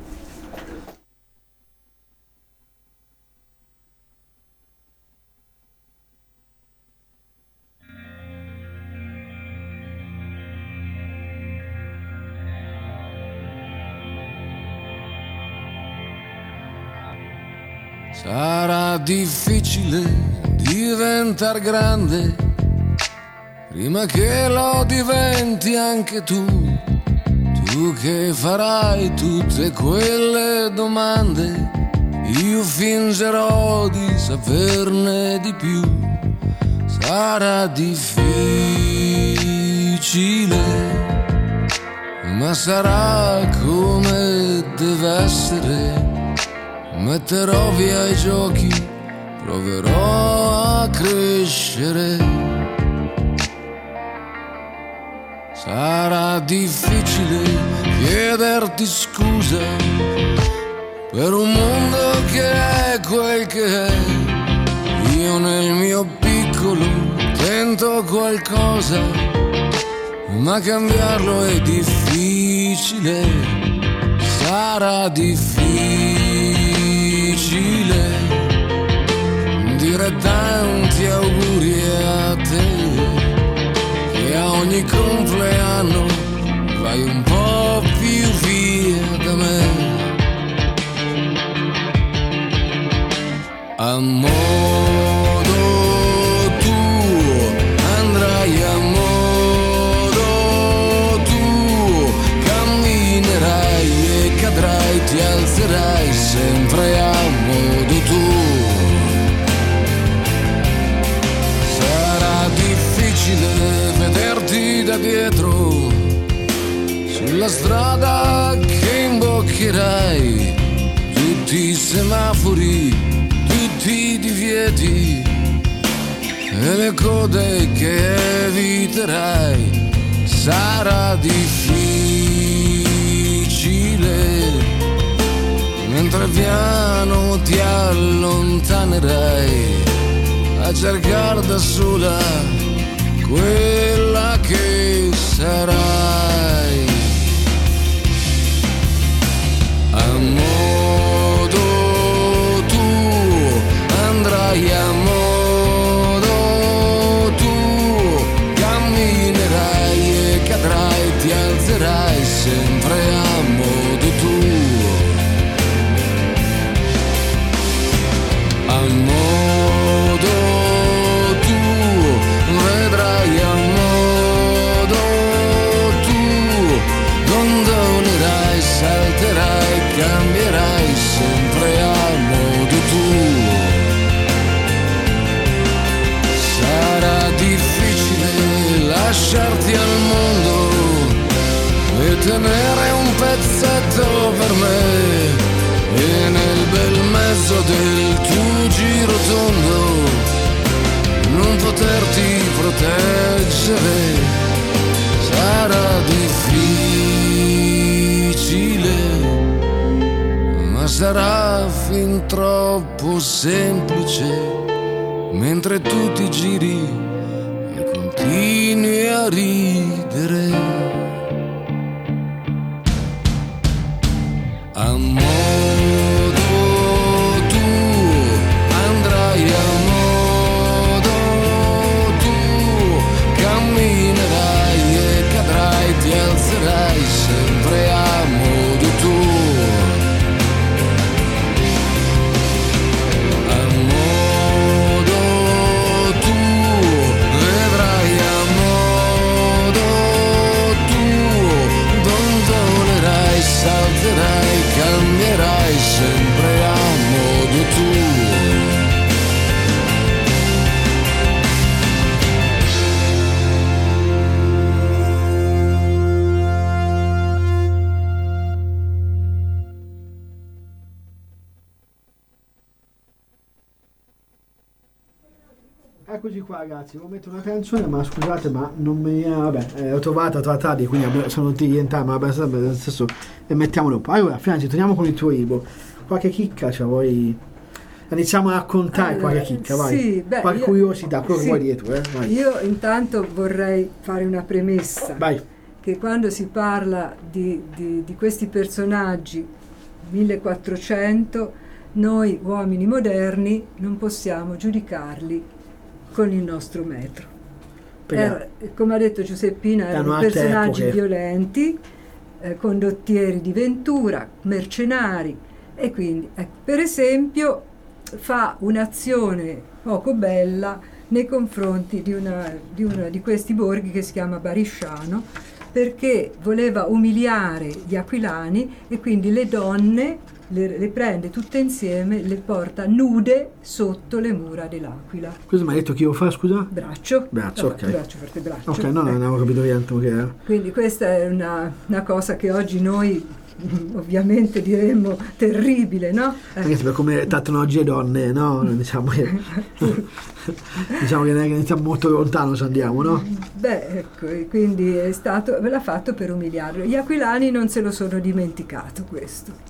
Sarà difficile diventar grande prima che lo diventi anche tu, tu che farai tutte quelle domande, io fingerò di saperne di più. Sarà difficile, ma sarà come deve essere. Metterò via i giochi, proverò a crescere. Sarà difficile chiederti scusa per un mondo che è quel che è. Io nel mio piccolo tento qualcosa, ma cambiarlo è difficile. Sarà difficile, dire tanti auguri a te, e a ogni compleanno vai un po' più via da me. A modo tuo andrai, a modo tuo camminerai e cadrai, ti alzerai sempre a modo tuo. Sarà difficile vederti da dietro sulla strada che imboccherai, tutti i semafori, tutti i divieti e le code che eviterai. Sarà difficile mentre piano ti allontanerai a cercare da sola quella che sarai. A modo tuo andrai, a modo tuo camminerai e cadrai, ti alzerai sempre a modo tuo. A modo tuo vedrai, a modo tuo gondolerai, salterai, cambierai sempre a modo tuo. Sarà difficile lasciarti al mondo e tenere un pezzetto per me, e nel bel mezzo del tuo giro tondo non poterti proteggere. Sarà difficile, ma sarà fin troppo semplice mentre tu ti giri e continui a ridere. A modo tuo andrai, a modo tuo camminerai e cadrai, ti alzerai sempre a modo tuo. A modo tuo vedrai, a modo tuo gondolerai, salterai, cambierai sempre a modo tuo. Eccoci qua ragazzi, devo mettere una canzone, ma scusate ma non mi... vabbè, eh, l'ho trovata tra tardi, quindi sono tutti rientrati, ma vabbè, lo stesso, e mettiamo dopo. Allora, Franci, torniamo con il tuo libro. Qualche chicca, cioè vuoi... iniziamo a raccontare allora, qualche chicca, vai. Sì, beh, qualche io, curiosità, quello sì, che vuoi dietro, eh? Vai. Io intanto vorrei fare una premessa. Vai. Che quando si parla di, di, di questi personaggi millequattrocento, noi uomini moderni non possiamo giudicarli con il nostro metro. Er, come ha detto Giuseppina, erano personaggi epoche. violenti, eh, condottieri di ventura, mercenari, e quindi eh, per esempio fa un'azione poco bella nei confronti di, una, di, una, di questi borghi che si chiama Barisciano, perché voleva umiliare gli aquilani e quindi le donne le, le prende tutte insieme, le porta nude sotto le mura dell'Aquila. Cosa mi hai detto che io fa, scusa? Braccio. Braccio, ok. Braccio, perché braccio. Ok, no, non avevo capito niente che era. Quindi questa è una, una cosa che oggi noi ovviamente diremmo terribile, no? Anche per come trattano oggi le donne, no? Diciamo che diciamo che iniziamo molto lontano se andiamo, no? Beh, ecco, e quindi è stato, l'ha fatto per umiliarlo. Gli aquilani non se lo sono dimenticato questo.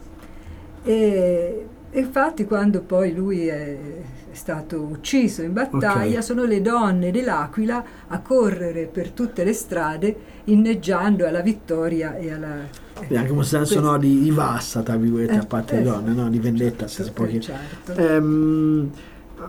E infatti quando poi lui è, è stato ucciso in battaglia, okay, sono le donne dell'Aquila a correre per tutte le strade inneggiando alla vittoria e alla... E anche un senso, no, di, di vassa, tra virgolette, eh, a parte eh, le donne, no? Di vendetta, certo, se si può eh, dire. certo. Ehm,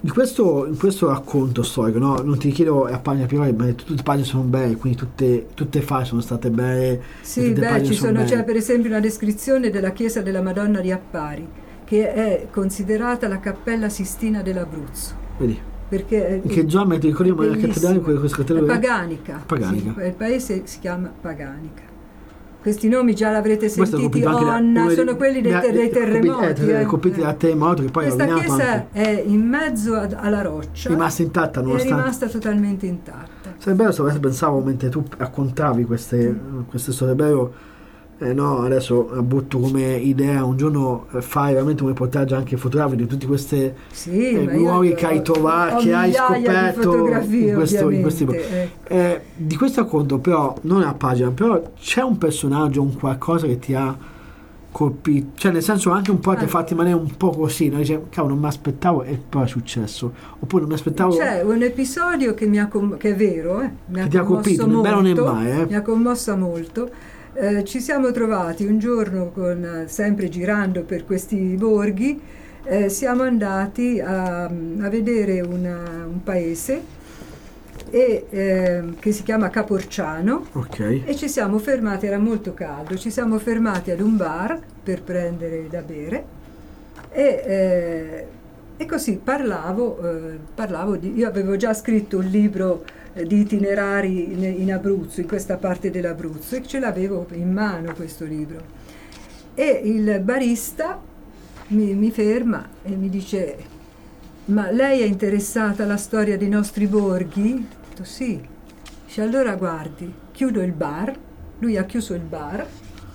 Di questo, in questo racconto storico, no? Non ti chiedo a pagina più, ma tutte le pagine sono belle, quindi tutte, tutte le fasi sono state belle. Sì, beh, ci sono, c'è per esempio una descrizione della chiesa della Madonna di Appari, che è considerata la Cappella Sistina dell'Abruzzo. Vedi? Perché che già mi ricordiamo la cattedrale, questo è Paganica. Paganica. Sì, il paese si chiama Paganica. Questi nomi già l'avrete sentiti, Onna, Onna, sono quelli dei, ter- dei terremoti. Eh, eh. Colpiti da terremoto che poi questa chiesa anche. è in mezzo ad, alla roccia, rimasta intatta, nonostante... è rimasta totalmente intatta. Sarebbe bello se pensavo mentre tu raccontavi queste, mm. queste storie, bello, eh, no, adesso butto come idea un giorno eh, fare veramente un reportaggio anche fotografico di tutti questi sì, eh, luoghi che hai trovato, che hai scoperto in, questo, in questi eh. Eh, di questo racconto, però non è a pagina, però c'è un personaggio, un qualcosa che ti ha colpito, cioè nel senso anche un po' ti ha fatto rimanere un po' così, no? Dice, cavolo, non mi aspettavo e poi è successo, oppure non mi aspettavo. C'è un episodio che mi ha com- che è vero, eh? mi che ha ti ha colpito, molto, bello non è mai, eh? mi ha commossa molto. Eh, ci siamo trovati un giorno con, eh, sempre girando per questi borghi, eh, siamo andati a, a vedere una, un paese e, eh, che si chiama Caporciano, okay. E ci siamo fermati, era molto caldo, ci siamo fermati ad un bar per prendere da bere e, eh, e così parlavo, eh, parlavo di, io avevo già scritto un libro di itinerari in, in Abruzzo, in questa parte dell'Abruzzo, e ce l'avevo in mano questo libro, e il barista mi, mi ferma e mi dice: ma lei è interessata alla storia dei nostri borghi? Ho detto sì. Dice: allora guardi, chiudo il bar. Lui ha chiuso il bar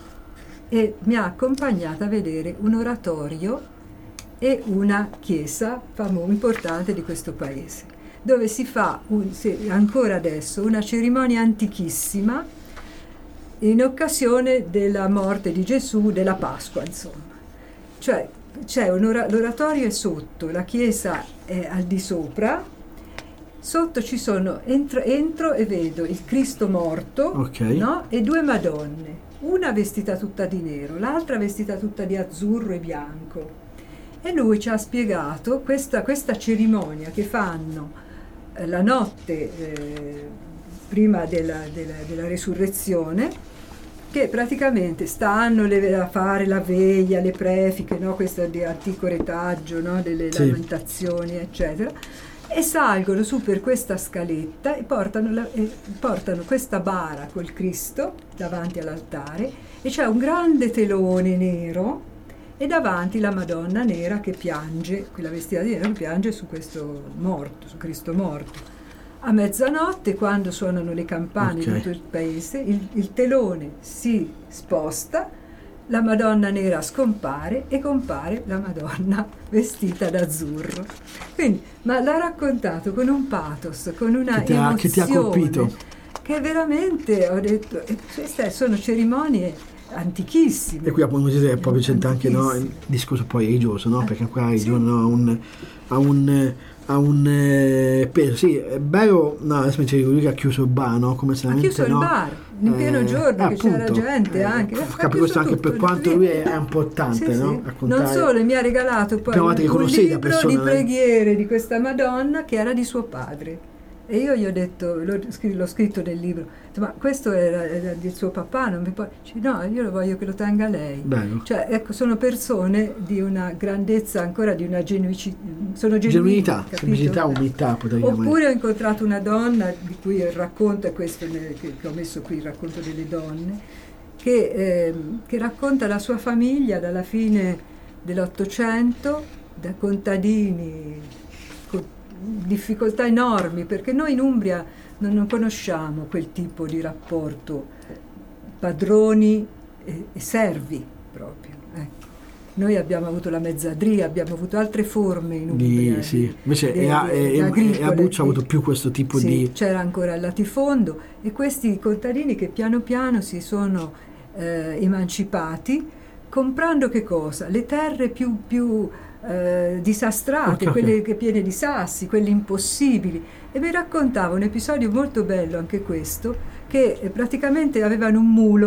e mi ha accompagnata a vedere un oratorio e una chiesa famosa, importante di questo paese, dove si fa un, se, ancora adesso una cerimonia antichissima in occasione della morte di Gesù, della Pasqua, insomma. Cioè c'è un ora, l'oratorio è sotto, la chiesa è al di sopra, sotto ci sono, entro, entro e vedo il Cristo morto, okay. No? E due Madonne, una vestita tutta di nero, l'altra vestita tutta di azzurro e bianco. E lui ci ha spiegato questa, questa cerimonia che fanno la notte eh, prima della, della, della resurrezione, che praticamente stanno le, a fare la veglia, le prefiche, no? Questo di antico retaggio, no? Delle sì. lamentazioni, eccetera, e salgono su per questa scaletta e portano, la, e portano questa bara col Cristo davanti all'altare, e c'è un grande telone nero e davanti la Madonna nera che piange, quella vestita di nero che piange su questo morto, su Cristo morto. A mezzanotte, quando suonano le campane okay. di tutto il paese, il, il telone si sposta, la Madonna nera scompare e compare la Madonna vestita d'azzurro. Quindi, ma l'ha raccontato con un pathos, con una che ti ha, emozione che ti ha colpito, che veramente ho detto, eh, queste sono cerimonie antichissime. e qui appunto è proprio c'è anche, no, il discorso poi religioso, no? Perché ancora la religione, sì. no, ha un ha un ha un eh, peso, sì, è bello, no, adesso mi dicevi lui che ha chiuso il bar, no? Come se ha chiuso il no? bar in pieno eh, giorno, eh, che c'era appunto, gente eh, anche. Capisco questo anche per quanto lui è, è importante, sì, no? Sì. Non solo, mi ha regalato poi un, un libro persona, di eh? preghiere di questa Madonna che era di suo padre. E io gli ho detto, l'ho, l'ho scritto nel libro, ma questo era, era di suo papà, non mi può... Dice, no, io lo voglio che lo tenga lei. Bello. Cioè, ecco, sono persone di una grandezza, ancora di una genuicità, sono genuini, genuinità, capito? semplicità, umiltà, potrei chiamare. Oppure ho incontrato una donna, di cui il racconto è questo, che, che ho messo qui, il racconto delle donne, che, eh, che racconta la sua famiglia dalla fine dell'Ottocento, da contadini, difficoltà enormi, perché noi in Umbria non, non conosciamo quel tipo di rapporto padroni e, e servi proprio, ecco. Noi abbiamo avuto la mezzadria, abbiamo avuto altre forme in Umbria di, sì. Invece di, e, a, di, e, di agricole, e Abruzzo ha di, avuto più questo tipo sì, di... c'era ancora il latifondo, e questi contadini che piano piano si sono eh, emancipati, comprando che cosa? Le terre più, più eh, disastrate, okay, quelle okay. che piene di sassi, quelle impossibili. E mi raccontava un episodio molto bello anche questo, che eh, praticamente avevano un mulo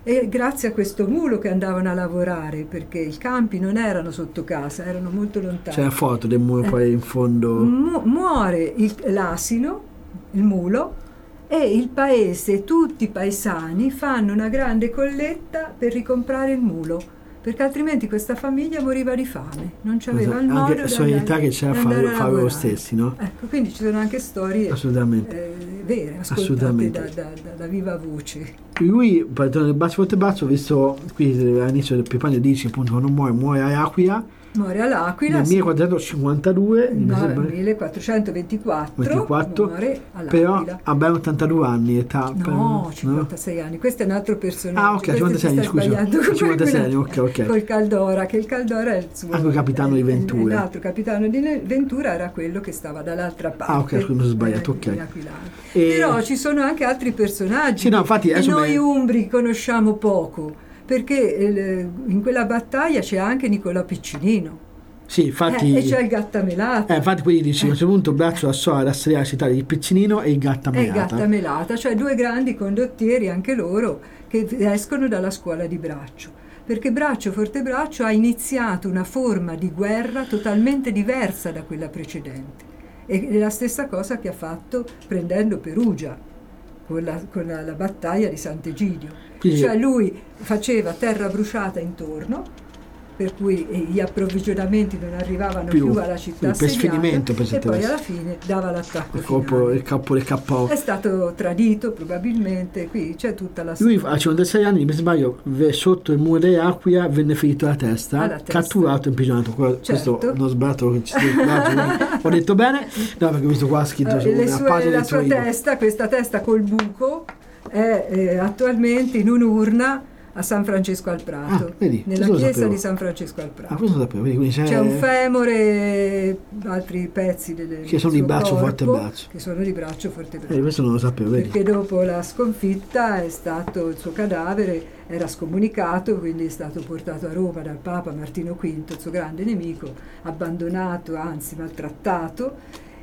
e grazie a questo mulo che andavano a lavorare, perché i campi non erano sotto casa, erano molto lontani. C'è la foto del mulo poi in fondo. Mu- muore il- l'asino, il mulo, e il paese, tutti i paesani fanno una grande colletta per ricomprare il mulo, perché altrimenti questa famiglia moriva di fame, non c'aveva il modo Anche di solidarietà andare- che c'è a di fare, andare a fare loro lavorare. stessi, no? Ecco, quindi ci sono anche storie Assolutamente. eh, vere, ascoltate Assolutamente. da, da, da, da viva voce. Lui, per tornare al Bacio Forte Bacio, ho visto qui all'inizio del Pipani dice appunto non muore, muore a Aquila. Muore all'Aquila Nel sì. millequattrocentocinquantadue, mi No, sembra- millequattrocentoventiquattro ventiquattro, muore però all'Aquila. abbiamo ottantadue anni età. No, per- cinquantasei anni, questo è un altro personaggio. Ah, ok, Questo cinquantasei ti anni, stai scusa. sbagliando con cinquantasei anni, quella- ok, ok. Col Caldora, che il Caldora è il suo... Anche il capitano di è- è- Ventura. L'altro capitano di Ne- Ventura era quello che stava dall'altra parte. Ah, ok, scusa, mi sono sbagliato, eh, ok. di Aquilano. E- Però ci sono anche altri personaggi Sì, no, infatti, che adesso noi me- umbri conosciamo poco, perché eh, in quella battaglia c'è anche Nicolò Piccinino. Sì, infatti. Eh, e c'è il Gattamelata. Eh, infatti poi dici a un certo punto Braccio assò alla strada citare il Piccinino e il E il Gattamelata. Gattamelata, cioè due grandi condottieri anche loro che escono dalla scuola di Braccio, perché Braccio Fortebraccio ha iniziato una forma di guerra totalmente diversa da quella precedente, e è la stessa cosa che ha fatto prendendo Perugia con la, con la, la battaglia di Sant'Egidio. Quindi- Cioè lui faceva terra bruciata intorno, per cui eh, gli approvvigionamenti non arrivavano Più, più, alla città sì, per assediata, sfinimento, per e certi poi versi. alla fine dava l'attacco Il colpo, finale. il capo del K O. È stato tradito probabilmente, qui c'è tutta la Lui storia. a cinquantasei anni, mi sbaglio, ve- sotto il muro di Aquila venne ferito alla testa, Alla testa. catturato e imprigionato. Qua- Certo. Questo non ho sbagliato che ci sia ho detto bene? No, perché ho visto qua scritto Eh, su le una sue- pagina la del sua Torino. testa, questa testa col buco, è eh, attualmente in un'urna a San Francesco al Prato, Ah, vedi, nella questo lo chiesa sapevo. di San Francesco al Ah, Prato. questo lo sapevo, vedi, quindi c'è, C'è un femore, altri pezzi delle, Che del sono di suo braccio corpo, forte braccio. che sono di braccio forte braccio. eh, questo non lo sapevo, vedi. Perché dopo la sconfitta è stato il suo cadavere era scomunicato, quindi è stato portato a Roma dal Papa Martino quinto, il suo grande nemico, abbandonato, anzi maltrattato,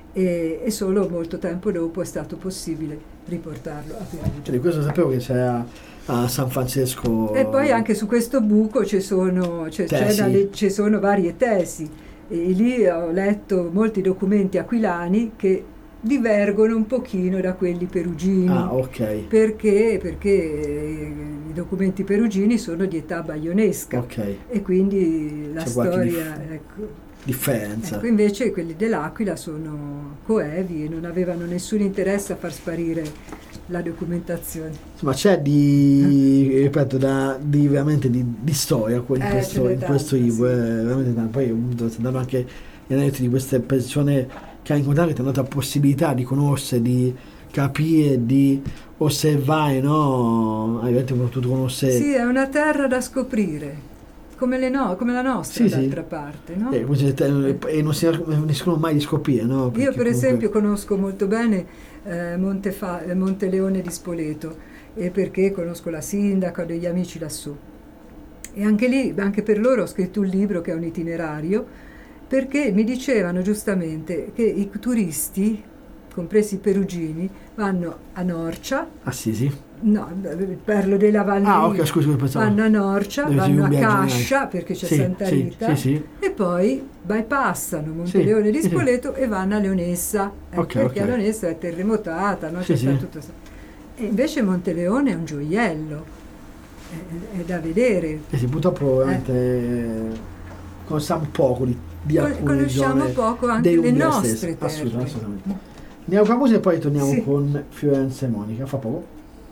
e, e solo molto tempo dopo è stato possibile riportarlo a Perugia. Cioè, di questo sapevo che c'è a, a San Francesco. E poi anche su questo buco ci sono, c'è, c'è Tesi. da le- ci sono varie tesi, e lì ho letto molti documenti aquilani che divergono un pochino da quelli perugini. Ah, ok. Perché? Perché eh, i documenti perugini sono di età baionesca, Ok. e quindi la C'è qualche storia, dif- ecco. Differenza. Ecco, invece quelli dell'Aquila sono coevi e non avevano nessun interesse a far sparire la documentazione. Insomma, c'è di, ripeto, da, di veramente di, di storia in Eh, questo, ce n'è in questo tanta, libro, sì. è veramente tanto. Poi appunto sto dando anche gli aneddoti di queste persone che hai incontrato, che ti hanno dato la possibilità di conoscere, di capire, di osservare, no? Hai veramente potuto conoscere. Sì, è una terra da scoprire, come, le no- come la nostra, Sì, sì. d'altra parte, no? Eh, come se te- e non si riescono mai di scoprire, no? Io Perché per comunque- esempio conosco molto bene eh, Montefa- eh, Monteleone di Spoleto, e perché conosco la sindaca, ho degli amici lassù. E anche lì, anche per loro ho scritto un libro che è un itinerario, perché mi dicevano giustamente che i turisti, compresi i perugini, vanno a Norcia, Ah sì, sì. no, parlo della Valle Ah, ok, Rina, scusa, pensavo. vanno a Norcia, Deve essere vanno a un viaggio, Cascia, dai. perché c'è Sì, Santa sì, Rita, sì, sì. e poi bypassano Monteleone di sì, sì. Spoleto e vanno a Leonessa, eh, Ok, perché ok. Leonessa è terremotata, no? Sì, C'è sì. stato tutto. E invece Monteleone è un gioiello, è, è da vedere. Eh sì, purtroppo veramente eh, conosciamo poco di, di Con- alcune conosciamo zone poco anche dei le Umbria nostre stesse. terre. Assolutamente, assolutamente. Andiamo con la musica e poi torniamo Sì. con Fiorenza e Monica, fa poco.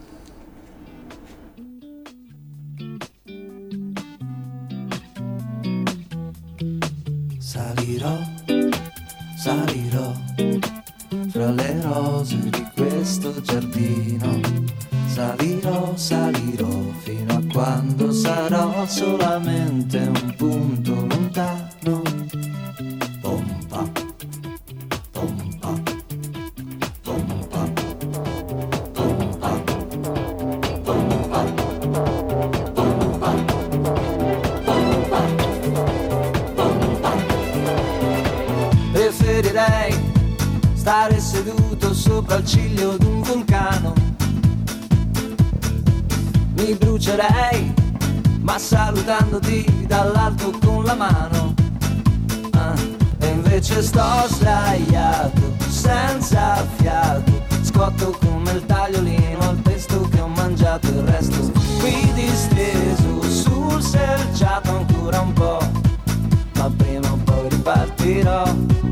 Salirò, salirò fra le rose di questo giardino. Salirò, salirò fino a quando sarò solamente un punto lontano. Pompa, pompa, pompa, pompa, pompa, pompa, pompa. Preferirei stare seduto sopra il ciglio di un vulcano, mi brucerei, ma salutandoti dall'alto con la mano. Ah, e invece sto sdraiato, senza fiato, scotto come il tagliolino al pesto che ho mangiato, il resto qui disteso sul selciato ancora un po', ma prima o poi ripartirò.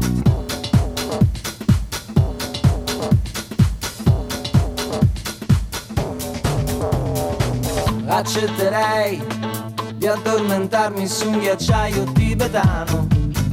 Accetterei di addormentarmi su un ghiacciaio tibetano,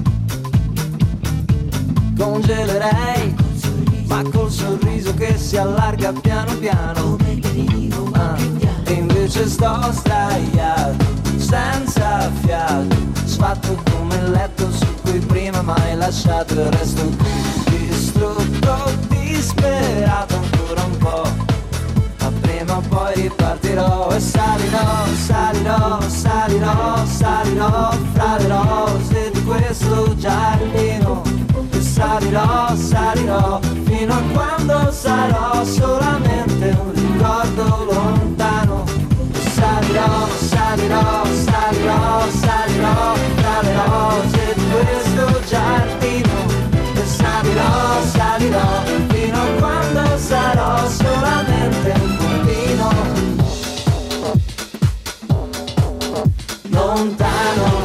congelerei, ma col sorriso che si allarga piano piano. Ah, e invece sto sdraiato, senza fiato, sfatto come il letto su cui prima mai lasciato, il resto qui distrutto, disperato ancora un po', ma prima o poi ripartirò e salirò, salirò, salirò, salirò fra le rose di questo giardino. E salirò, salirò, fino a quando sarò solamente un ricordo lontano. E salirò, salirò, salirò, salirò fra le rose di questo giardino. E salirò, salirò, fino a quando sarò solamente un bambino lontano.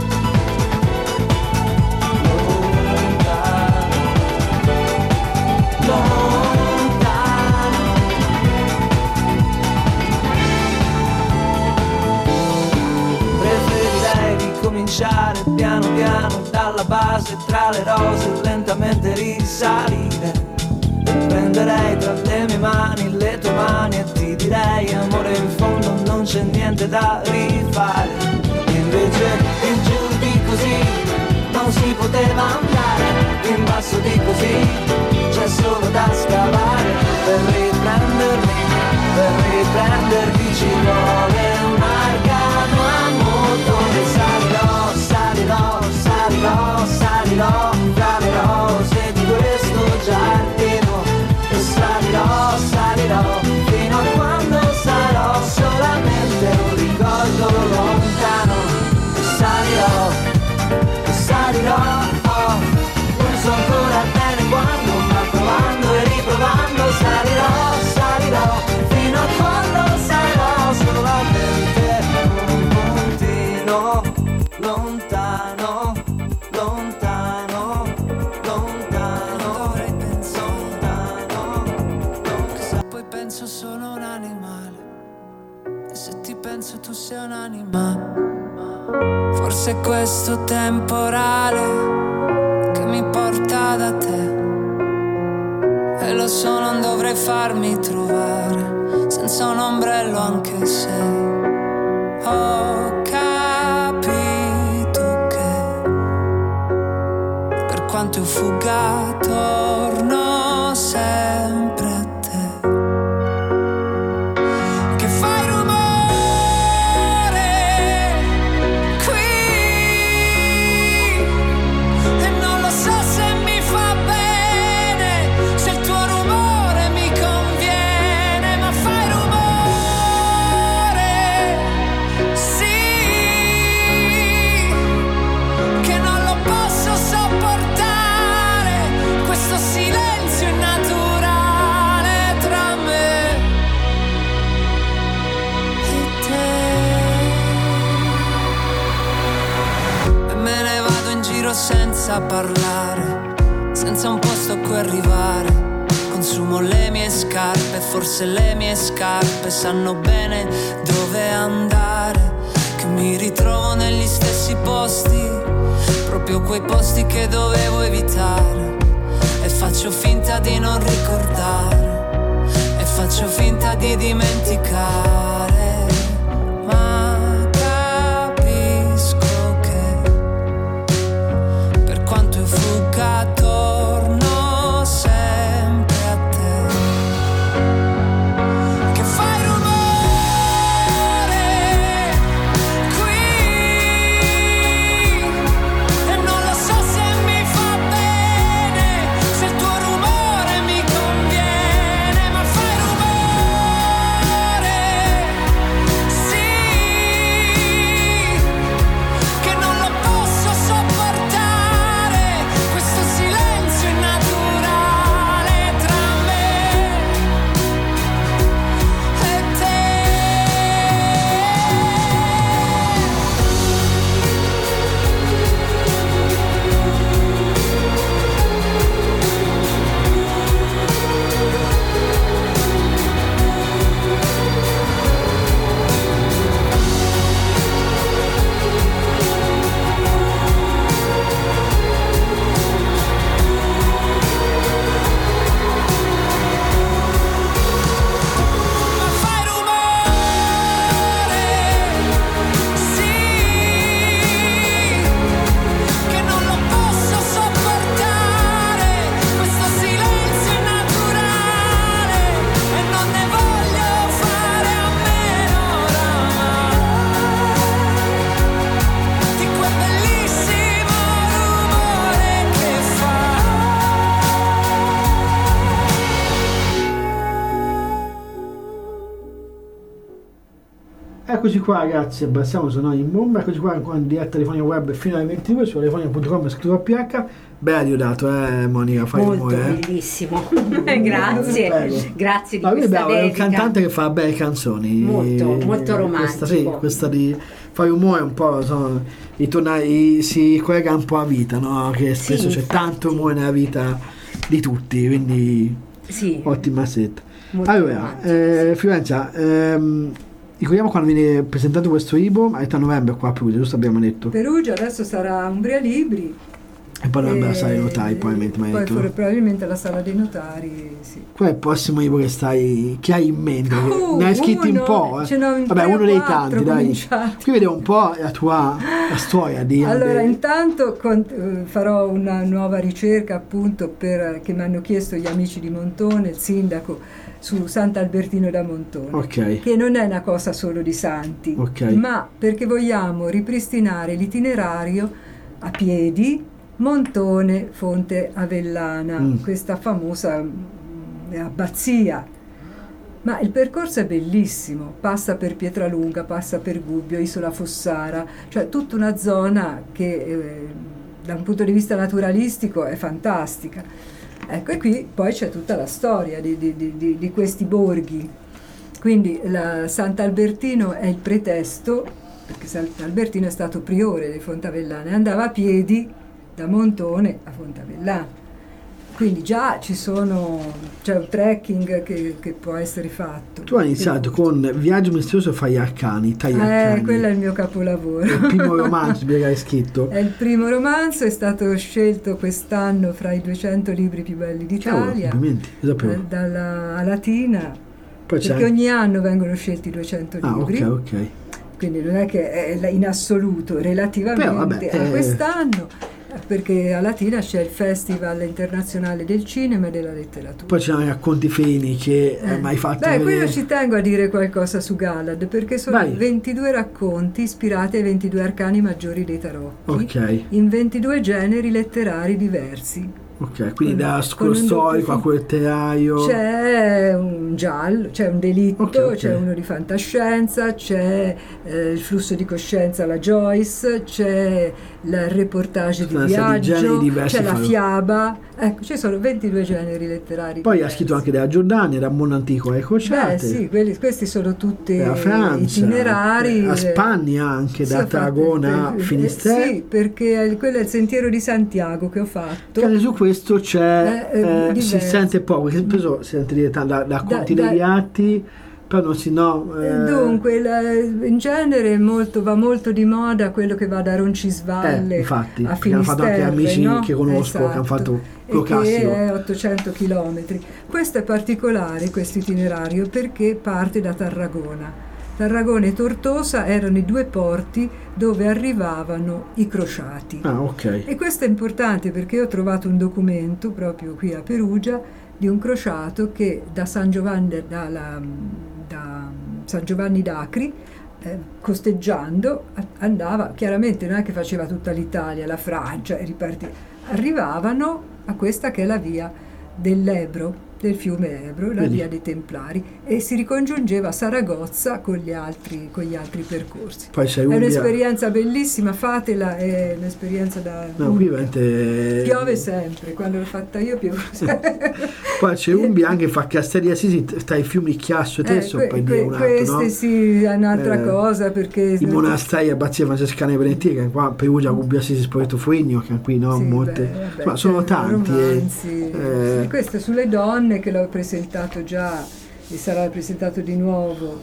Cominciare piano piano dalla base tra le rose, lentamente risalire, e prenderei tra le mie mani le tue mani e ti direi amore, in fondo non c'è niente da rifare. E invece in giù di così non si poteva andare, in basso di così c'è solo da scavare. Per riprendermi, per riprenderti ci vuole un arcano a motore. Salirò, salirò, salirò, salirò tra le rose di questo giardino. E salirò, salirò, fino a quando sarò solamente un ricordo lontano. E salirò, e salirò, oh, non so ancora bene quando, ma provando e riprovando salirò, salirò, fino a quando sarò solamente un puntino lontano, lontano, lontano, lontano, lontano. Poi penso sono un animale, e se ti penso tu sei un animale. Forse è questo temporale che mi porta da te, e lo so non dovrei farmi trovare senza un ombrello, anche se ho capito che per quanto io fugga torno sempre a te, che fai rumore qui e non lo so se mi fa bene, se il tuo rumore mi conviene, ma fai rumore, sì, che non lo posso sopportare, questo silenzio innaturale tra me e te. E me ne vado in giro senza parlare, senza un posto a cui arrivare. Consumo le mie scarpe, forse le mie scarpe sanno bene dove andare, che mi ritrovo negli stessi posti, proprio quei posti che dovevo evitare, e faccio finta di non ricordare, e faccio finta di dimenticare, ma capisco che per quanto io fugga torno sempre a te, che fai rumore qui e non lo so se mi fa bene, se il tuo rumore mi conviene, ma fai rumore Eccoci qua ragazzi, abbassiamo se no in bomba. Eccoci qua ancora in diretta telefonica web fino alle ventidue su telefonica punto com scrittura P H. Beh, Diodato, eh Monica, fai molto rumore, eh. bellissimo. Grazie. Prego. Grazie di Ma lui questa è un dedica. cantante che fa belle canzoni. Molto, molto romantico. Questa, sì, questa di fai rumore un po', insomma, ritorna, i- si collega un po' a vita, no? Che spesso Sì, c'è infatti. tanto rumore nella vita di tutti, quindi Sì. ottima setta. Molto Allora, romantico, eh, sì. Fiorenza, ehm, ricordiamo quando viene presentato questo libro, a metà novembre qua a Perugia, giusto abbiamo detto. Perugia adesso sarà Umbria Libri. E poi dovrebbe la e- sala dei notai, probabilmente, mi hai poi detto. for- probabilmente la sala dei notari, sì. Qual è il prossimo libro che stai che hai in mente? Perché Oh, ne hai scritti un uno, po', eh? ce n'ho in Vabbè, tre o uno dei quattro tanti, dai. cominciati. Qui vedevo un po' la tua la storia di Allora, Ande- intanto con- eh, farò una nuova ricerca appunto per, che mi hanno chiesto gli amici di Montone, il sindaco, su Sant'Albertino da Montone. Ok. Che non è una cosa solo di santi, Ok. ma perché vogliamo ripristinare l'itinerario a piedi Montone Fonte Avellana, Mm. questa famosa mm, abbazia. Ma il percorso è bellissimo, passa per Pietralunga, passa per Gubbio, Isola Fossara, cioè tutta una zona che eh, da un punto di vista naturalistico è fantastica. Ecco, e qui poi c'è tutta la storia di, di- di- di- di questi borghi. Quindi la Sant'Albertino è il pretesto, perché Sant'Albertino è stato priore di Fontavellana e andava a piedi da Montone a Fontavellana. Quindi già ci sono, c'è un trekking che, che può essere fatto. Tu hai iniziato con Viaggio misterioso fra gli arcani, tra gli Eh, arcani. quello è il mio capolavoro. Il primo romanzo che hai scritto. È il primo romanzo, è stato scelto quest'anno fra i duecento libri più belli Cavolo, d'Italia, complimenti, lo sapevo. eh, dalla Latina, Poi c'è perché anche- ogni anno vengono scelti duecento Ah, libri. ok, ok. Quindi non è che è in assoluto, relativamente Però, vabbè, a eh. quest'anno, perché a Latina c'è il Festival internazionale del cinema e della letteratura. Poi c'erano i racconti fini che eh, mi hai fatto Beh, vedere. quello ci tengo a dire qualcosa su Galad, perché sono Vai. ventidue racconti ispirati ai ventidue arcani maggiori dei tarocchi, Ok, in ventidue generi letterari diversi. ok, quindi Con- da con quello un doppio storico a film. quello letterario. C'è un giallo, c'è un delitto, Ok, ok. c'è uno di fantascienza, c'è eh, il flusso di coscienza alla Joyce, c'è il reportage di Sono stati generi viaggio, diversi c'è la farlo. fiaba, ecco, ci sono ventidue generi letterari. Poi ha diversi. scritto anche della Giordania, dal mondo antico alle Beh crociate. sì, quelli- questi sono tutti della Francia, itinerari. a Spagna anche, Sì, da ho fatto- Tarragona a eh, Finisterre. Sì, perché è- quello è il sentiero di Santiago che ho fatto. Che su questo c'è, Eh, eh, eh, si diverso. sente poco, perché spesso si sente dire tanto da, da conti da- degli atti, però non si no. Eh, eh, Dunque, la- in genere è molto- va molto di moda quello che va da Roncisvalle Eh, infatti, a perché hanno fatto anche Finisterre, amici no? che conosco che hanno Esatto. fatto E quello che classico. è ottocento chilometri. Questo è particolare, questo itinerario, perché parte da Tarragona. Tarragona e Tortosa erano i due porti dove arrivavano i crociati. Ah, ok. E questo è importante perché ho trovato un documento proprio qui a Perugia di un crociato che da San Giovanni, dalla- da San Giovanni d'Acri, eh, costeggiando, a- andava, chiaramente non è che faceva tutta l'Italia, la Francia e ripartì, arrivavano a questa che è la via dell'Ebro, del fiume Ebro, la Vedi. via dei Templari, e si ricongiungeva a Saragozza con gli altri, con gli altri percorsi. Poi sei È Umbria. un'esperienza bellissima, fatela, è un'esperienza da... No, qui veramente. Piove sempre, quando l'ho fatta io piove sempre. Poi c'è Umbria anche fa Castelli Assisi tra i fiumi Chiasso e Eh, Tesso, que- per que- dire un altro, queste no? sì, è un'altra Eh, cosa perché... I monasteri abbazie francescane venetine, che qua a Perugia, Gubbio Assisi, Spoleto Foligno, che qui no, Sì, molte. beh, vabbè, Ma sono c'è tanti. eh. romanzi, Eh, sì. Questo sulle donne che l'ho presentato già e sarà presentato di nuovo.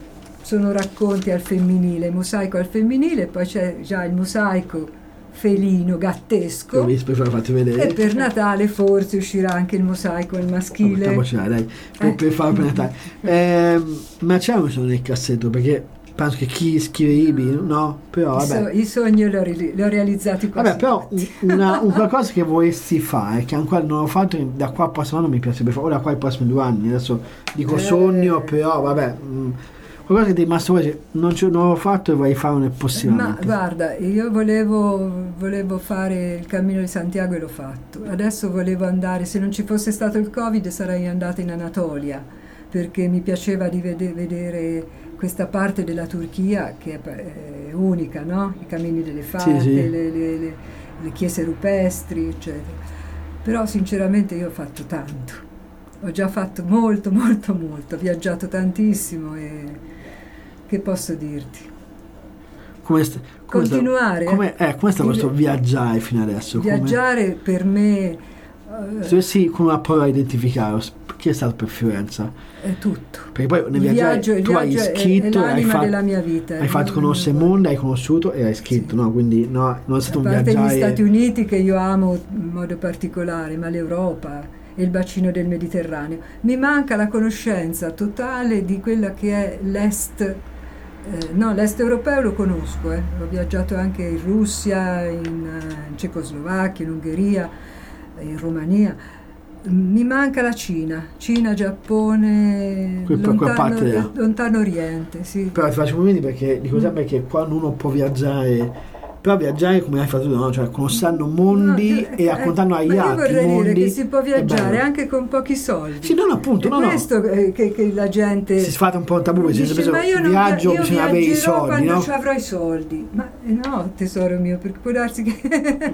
Sono racconti al femminile, mosaico al femminile, poi c'è già il mosaico felino, Ho gattesco, visto, poi fatti vedere. e per Natale forse uscirà anche il mosaico al maschile. Mettiamoci là, dai, per, Eh. per farlo per Natale. Ehm, ma c'è un sogno nel cassetto, perché penso che chi scrive i libri, no? Però I, so- vabbè. i sogni li ho, ri- li ho realizzati quasi Vabbè, però tutti. un- una, un qualcosa che vorresti fare, che ancora non ho fatto, da qua al prossimo anno mi piacerebbe fare, o da qua ai prossimi due anni, adesso dico Eh. sogno, però vabbè, mh, qualcosa che ti è rimasto fuori, non, ce- non l'ho fatto e vorrei fare nel Ma prossimamente. guarda, io volevo, volevo fare il Cammino di Santiago e l'ho fatto. Adesso volevo andare, se non ci fosse stato il Covid sarei andata in Anatolia, perché mi piaceva di vede- vedere questa parte della Turchia che è, è unica, no? I cammini delle fate, sì, sì. Le, le, le, le chiese rupestri, eccetera. Però sinceramente io ho fatto tanto, ho già fatto molto, molto, molto, ho viaggiato tantissimo e che posso dirti? Come st- come Continuare. Sta, come, eh, come sta questo il, viaggiare fino adesso? Viaggiare come, per me... Uh, se dovessi come poi a identificare chi è stato per Fiorenza? È tutto. Perché poi nel il viaggiare viaggio, il tu hai scritto, è, è hai fatto, della mia vita. Hai fatto conoscere il mondo, hai conosciuto e hai scritto, sì. No? Quindi no, non è stato a un parte viaggiare... gli Stati Uniti che io amo in modo particolare, ma l'Europa e il bacino del Mediterraneo. Mi manca la conoscenza totale di quella che è l'est, eh, no, l'est europeo lo conosco, eh. Ho viaggiato anche in Russia, in, in Cecoslovacchia, in Ungheria, in Romania. Mi manca la Cina, Cina, Giappone, Quel, lontano, lontano Oriente, sì. Però ti faccio complimenti perché dico sempre mm. che quando uno può viaggiare, però viaggiare come hai fatto tu, no? Cioè conoscendo mondi no, e raccontando agli eh, altri io vorrei mondi, dire che si può viaggiare anche con pochi soldi. Sì, no, no, appunto, è no, questo no. Che, che, che la gente si sfata un po' un tabù, dice, si preso ma io non viaggio, io bisogna avere i soldi, quando no? ci avrò i soldi. Ma no, tesoro mio, perché può darsi che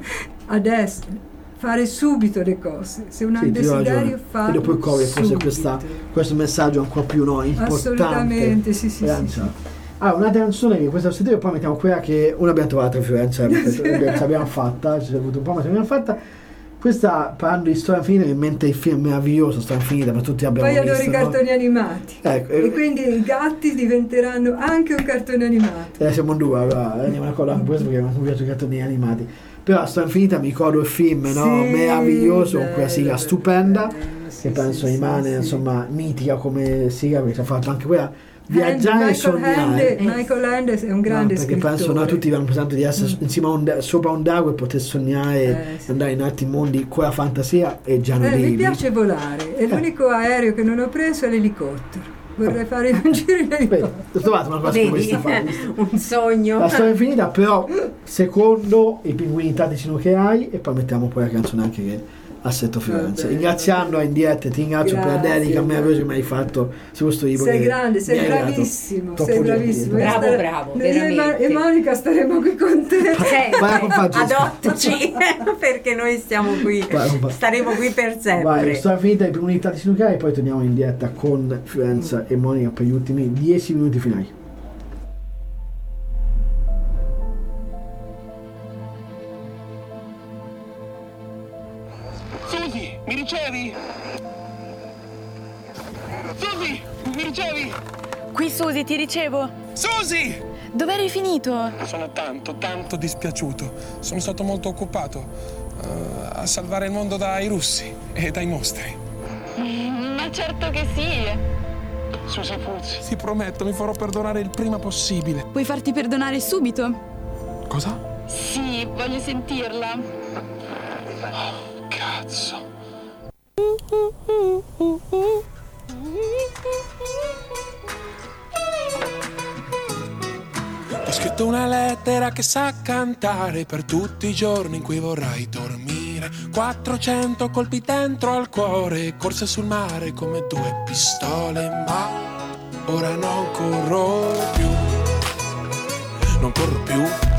adesso fare subito le cose, se un sì, desiderio fa e dopo il Covid forse questa, questo messaggio è ancora più no, importante. Assolutamente, sì, sì, sì, sì. Ah, un'altra canzone che questa settimana poi mettiamo quella che una abbiamo trovato a Firenze, l'abbiamo fatta, ci siamo avuto un po' ma l'abbiamo fatta. Questa, parlando di Storia Infinita, in mente il film meraviglioso Storia Infinita, ma tutti abbiamo poi visto. Poi adoro i cartoni no? animati. Ecco, e eh, quindi i gatti diventeranno anche un cartone animato. Eh, siamo due, allora, andiamo a colla con questo perché non mi piace i cartoni animati. Però a Storia Infinita mi ricordo il film, sì, no? Meraviglioso, bello, con quella sigla stupenda, bello, sì, che penso sì, rimane sì, insomma mitica come sigla, perché ci ha fatto anche quella viaggiare e sognare. Michael Ende è un grande no, perché scrittore. penso noi tutti abbiamo pensato di essere mm. insieme a un, sopra un drago e poter sognare eh, sì. andare in altri mondi con la fantasia e già non eh, devi. Mi piace volare e eh. l'unico aereo che non ho preso è l'elicottero. Vorrei fare un giro in elicottero. Ho trovato una cosa come sta fare. Un sogno. La Storia Infinita, però secondo i pinguini tattici nucleari e poi mettiamo poi la canzone anche che Assetto Firenze. Ringraziando in diretta, ti ringrazio per la dedica meravigliosa che mi hai fatto su questo libro. Sei grande, sei bravissimo, sei bravissimo. Bravo, stare, bravo. Io e Monica staremo qui con te. Adottaci, perché noi stiamo qui, staremo qui per sempre. Vai, Storia Infinita, i pinguini tattici nucleari e poi torniamo in diretta con Firenze e Monica per gli ultimi dieci minuti finali. Susi, mi ricevi? Susi, mi ricevi? Qui Susi, ti ricevo. Susi! Dov'eri finito? Sono tanto, tanto dispiaciuto. Sono stato molto occupato uh, a salvare il mondo dai russi e dai mostri. Mm, ma certo che sì. Susi Puzzi, ti prometto, mi farò perdonare il prima possibile. Puoi farti perdonare subito? Cosa? Sì, voglio sentirla. Oh. Cazzo. Ho scritto una lettera che sa cantare per tutti i giorni in cui vorrai dormire. quattrocento colpi dentro al cuore, corse sul mare come due pistole, ma ora non corro più. Non corro più.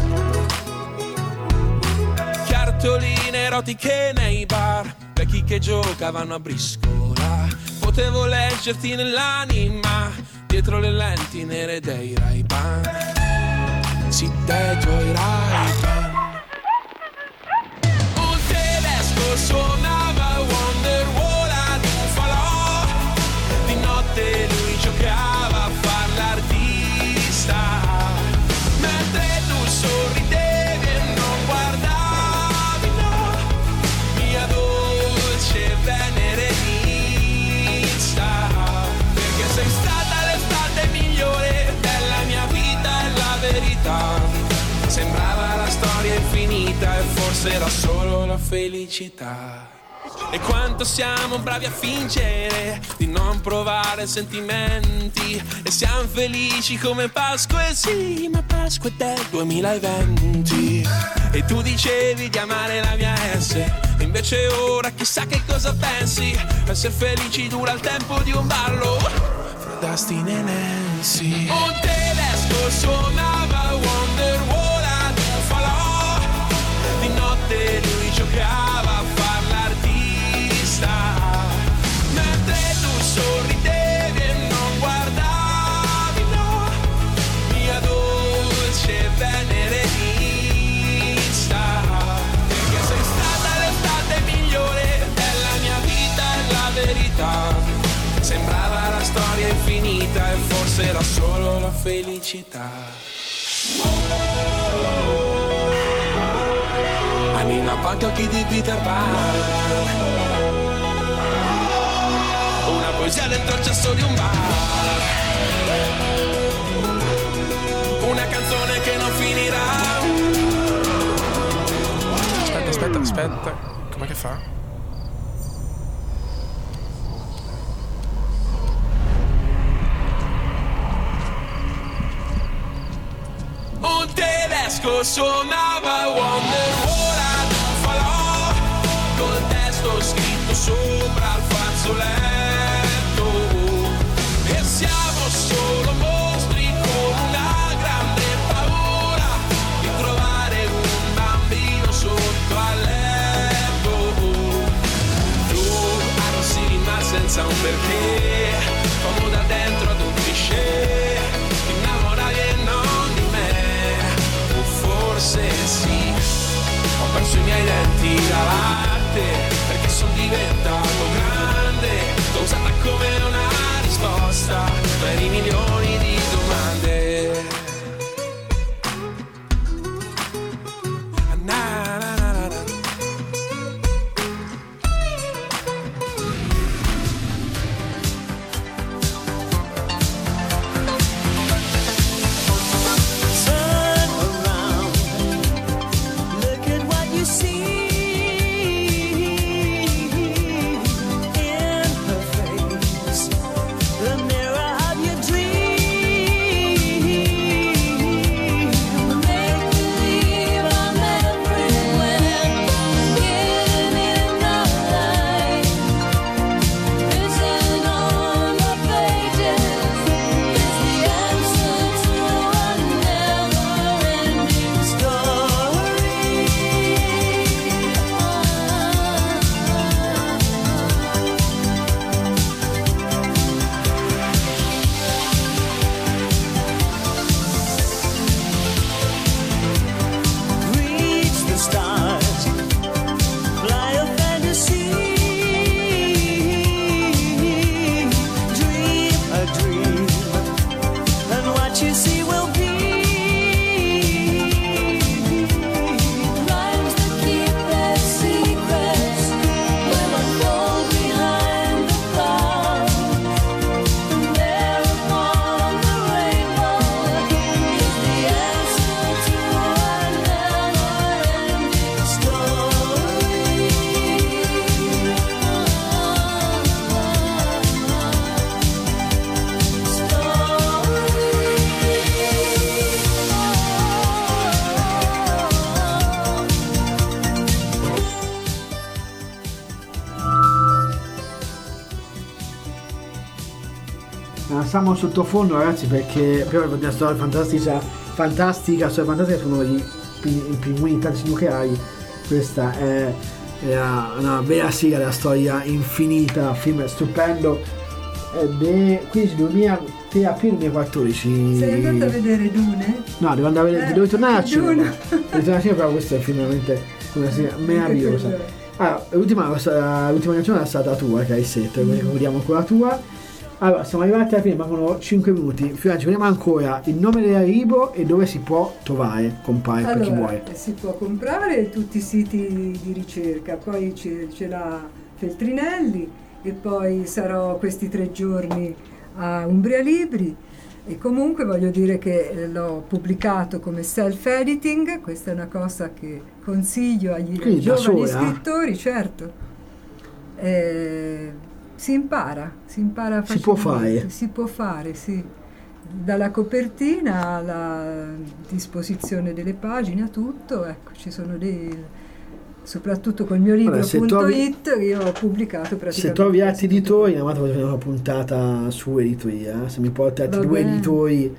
Cartoline erotiche nei bar, vecchi che giocavano a briscola. Potevo leggerti nell'anima, dietro le lenti nere dei Ray-Ban. Sì, dei tuoi Ray-Ban. Un tedesco suonava Wonderwall ad un falò. Di notte lui giocava a far l'artista, mentre tu sorridevi. Sembrava la storia infinita e forse era solo la felicità. E quanto siamo bravi a fingere di non provare sentimenti, e siamo felici come Pasqua, e sì, ma Pasqua è del duemilaventi. E tu dicevi di amare la mia S, invece ora chissà che cosa pensi. Essere felici dura il tempo di un ballo. Dustin e Nancy. Un tedesco suonava Wonderwall ad un falò, di notte lui giocava a far l'artista, mentre tu sorridevi e non guardavi, no, mia dolce venerenista, perché sei stata l'estate migliore della mia vita e la verità. Sembrava la storia infinita e forse era solo la felicità. Anima quanto occhi di Peter Pan, una poesia dentro il cesso di un bar, una canzone che non finirà. Aspetta, aspetta, aspetta, com'è che fa? Un tedesco suonava Wonderwall ad un falò, col testo scritto sopra il fazzoletto, e siamo solo mostri con una grande paura di trovare un bambino sotto al letto. Tu arrossi ma senza un perché, come da dentro ad un cliché, ti innamorai e non di me. Forse sì, ho perso i miei denti da latte, perché sono diventato grande, t'ho usata come una risposta per i milioni di domande. Na, na, na, na, na. Siamo sottofondo, ragazzi, perché prima della storia fantastica, fantastica, storia fantastica sono i, i pinguini tattici nucleari. Questa è, è una, una vera sigla della storia infinita, film stupendo. Ed quindici duemila, aprile duemilaquattordici. Sei andato a vedere Dune? No, devo andare a vedere, eh, devo tornare a cinema. Dune. Devo tornare a cinema, però questo è finalmente una sigla meravigliosa. Allora, l'ultima, l'ultima canzone è stata tua, che hai sette, quindi concludiamo con la tua. Allora, siamo arrivati alla fine, mancano cinque minuti. Fiorenzo, vediamo ancora il nome della libro e dove si può trovare, compare, allora, per chi vuole. Si può comprare tutti i siti di ricerca, poi c'è, c'è la Feltrinelli e poi sarò questi tre giorni a Umbria Libri e comunque voglio dire che l'ho pubblicato come self-editing, questa è una cosa che consiglio agli Quindi giovani sola, scrittori, certo. Eh, Si impara, si impara facilmente. Si può fare. Si può fare, sì. Dalla copertina alla disposizione delle pagine a tutto, ecco, ci sono dei... soprattutto col mio libro Vabbè, se punto trovi- it, io ho pubblicato praticamente. Se trovi altri editori, in amato facciamo una puntata su editoria, eh? Se mi porti altri Va due bene. editori,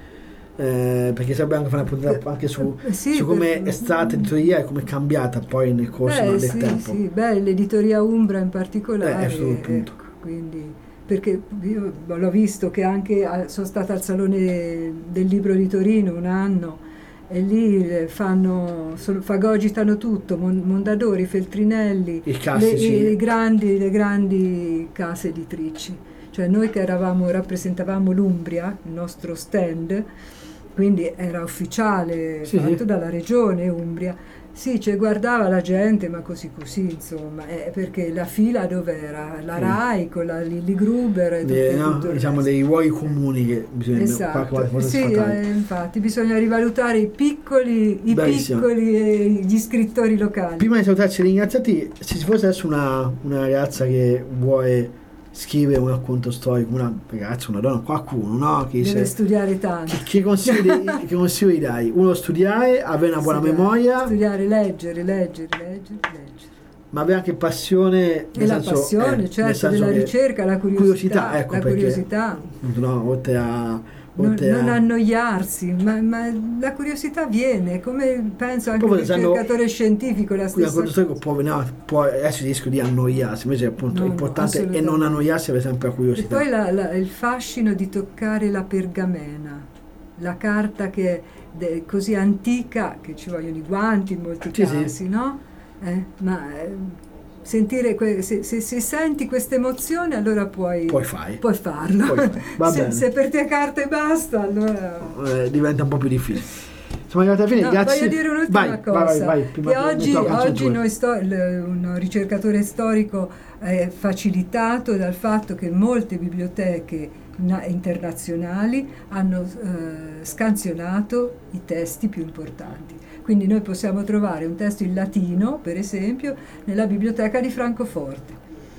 eh, perché sarebbe anche fare una puntata anche su, Eh, sì, su come per- è stata l'editoria e come è cambiata poi nel corso Beh, del sì, tempo. sì, beh, l'editoria Umbra in Eh, particolare, è solo il punto. ecco, quindi, perché io l'ho visto che anche a- sono stata al Salone del Libro di Torino un anno e lì eh, fanno, sono- fagogitano tutto, Mon- Mondadori, Feltrinelli, I classici. le, i grandi, le grandi case editrici. Cioè noi che eravamo, rappresentavamo l'Umbria, il nostro stand, quindi era ufficiale, Sì, fatto sì. dalla regione Umbria. Sì, cioè guardava la gente, ma così così, insomma, eh, perché la fila dov'era? La Sì. Rai con la Lilli Gruber e tutto, Eh, no, tutto il diciamo resto. dei luoghi comuni che bisogna qualche Esatto, volta forse sì, sfatare. eh, infatti bisogna rivalutare i piccoli, i Bravissimo. piccoli e gli scrittori locali. Prima di salutarci e ringraziarti, se ci fosse adesso una, una ragazza che vuole scrivere un racconto storico, una ragazza, una donna, qualcuno, no? Che Deve dice, studiare tanto. che, che consigli, che consigli gli dai? Uno, studiare, avere una buona Studiare, memoria, Studiare, leggere, leggere, leggere, leggere. ma avere anche passione, E nel la senso, passione, eh, nel certo, senso della che- ricerca, la curiosità, ecco, la perché, curiosità. appunto, no, oltre a... Non, oltre non a- annoiarsi, ma, ma la curiosità viene, come penso anche Proprio il essendo- ricercatore scientifico, la Qui stessa racconto storico può, no, può essere il rischio di annoiarsi, invece appunto No, è no, importante e non assolutamente. annoiarsi, avere sempre la E curiosità. poi la- la- il fascino di toccare la pergamena, la carta che è de- così antica che ci vogliono i guanti in molti Sì, casi, sì. no? Eh, ma eh, sentire que- se, se- se senti questa emozione allora puoi, Puoi fare. puoi farlo. Puoi fare. Va se, bene. se per te carta e basta, allora... Eh, diventa un po' più difficile. Siamo arrivati alla fine, No, grazie. voglio dire un'ultima vai, cosa, vai, vai, vai, prima che che oggi, metto la canzone oggi tua. noi sto- l- un ricercatore storico è facilitato dal fatto che molte biblioteche na- internazionali hanno eh, scansionato i testi più importanti. Quindi noi possiamo trovare un testo in latino, per esempio, nella biblioteca di Francoforte.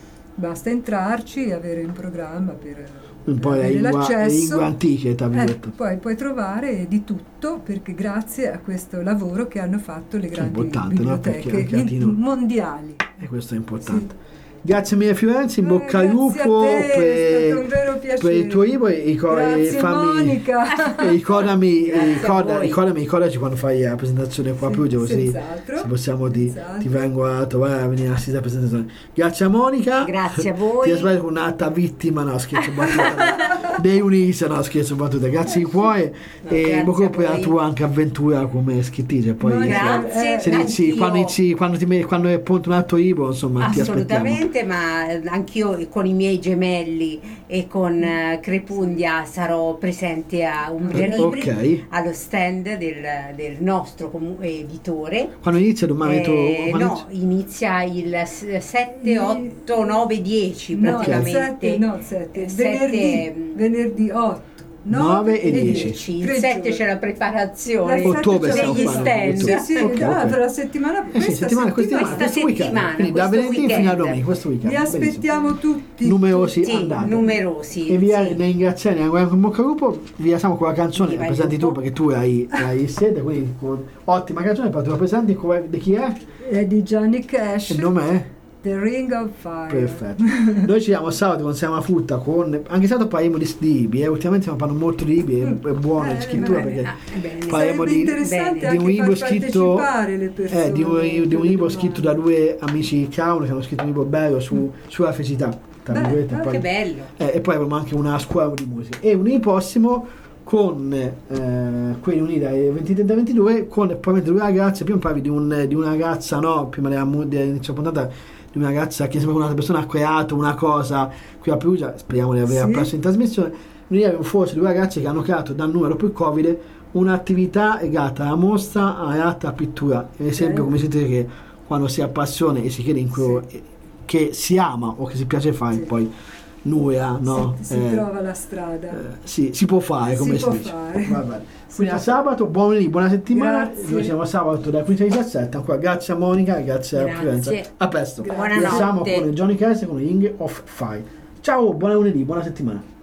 Basta entrarci e avere un programma per Un po' le avere lingua- le l'accesso. lingue antiche, tra Eh, virgolette. poi puoi trovare di tutto, perché grazie a questo lavoro che hanno fatto le grandi importante, no? Perché biblioteche anche latino- in- mondiali. E questo è importante. Grazie mille Fiorenzo, in Eh, bocca al grazie a lupo te, è per, stato un vero piacere. per il tuo libro e, rico- e Grazie fammi, Monica. e ricordami, e Grazie a ricorda, voi. ricordami, ricordaci quando fai la presentazione qua a Perugia, così senz'altro, se possiamo ti, senz'altro. ti vengo a trovare a venire a assistere alla presentazione. Grazie a Monica. Grazie a voi. Ti aspetto con un'altra vittima, no scherzo battuta, dei Unisa, no scherzo battuta. Grazie di cuore No, e grazie bocca a per la voi. tua anche avventura come scrittrice. Poi Monica, Grazie, se inizi, anch'io. quando, inizi, quando, ti, met- quando è pronto un altro libro, insomma, ti aspettiamo. Assolutamente, ma eh, anch'io con i miei gemelli e con eh, Crepundia sarò presente a Umbria Libri, Ok. allo stand del, del nostro comu- editore. Quando inizia domani tu? Eh, quando no, inizia il sette, otto, nove, dieci No, praticamente. sette, no, sette. Sette, Venerdì, venerdì otto, nove e dieci. Il Tre sette giorni. c'è la preparazione La Ottobre sette stiamo degli parlando, stand. ottobre. Sì, sì, Ok, ah, ok. per la settimana, Eh sì, questa settimana, questa settimana. settimana, questo weekend. settimana, Quindi da questo venerdì weekend. fino a domenica, questo weekend. Vi Bellissimo. aspettiamo tutti. Numerosi Sì, andate. numerosi. E vi sì. ne ringraziamo, ne auguriamo in bocca al lupo. Vi lasciamo con la canzone, Viva la il presenti tu lupo. perché tu hai, hai sede, quindi con ottima canzone, poi tu la presenti, come- di chi è? È di Johnny Cash, Il nome è? The Ring of Fire. Perfetto. Noi ci vediamo sabato con Siamo a Frutta, con anche sabato parliamo di, di libri, eh. Ultimamente stiamo parlando molto di libri, è, è buona la Eh, scrittura bene. perché Ah, bene. parliamo Sarebbe di, interessante bene. di anche un libro far scritto partecipare le persone. eh, di un, di un alle libro domande. scritto da due amici clown che hanno scritto un libro bello su, sulla felicità, tra Beh, virgolette, ah, poi- Che bello. eh, e poi avremo anche una scuola di musica e un prossimo con eh, quelli uniti dai ventitré da ventidue con probabilmente due ragazze. Prima parli di, un, di una ragazza, no? Prima della mu- dell'inizio puntata, di una ragazza che sembra che un'altra persona ha creato una cosa qui a Perugia, speriamo di avere Sì. presto in trasmissione. Noi abbiamo forse due ragazze che hanno creato dal numero più Covid un'attività legata alla mostra, all'arte, alla pittura. Ad esempio, Eh. come si dice che quando si ha passione e si crede in quello che si ama o che si piace fare, Sì. poi nulla, no? Si, si Eh, trova la strada. eh, sì, si può fare, Si come si, può dice. fare. Va bene. Si Quindi a può sabato, buon lunedì, buona settimana. Grazie. Noi siamo a sabato dalle quindici alle diciassette. Ancora grazie a Monica, grazie, Grazie. a Fiorenza. A presto. Grazie. Ci lasciamo Buonanotte. con Johnny Cash con Ring of Fire. Ciao, buon lunedì, buona settimana.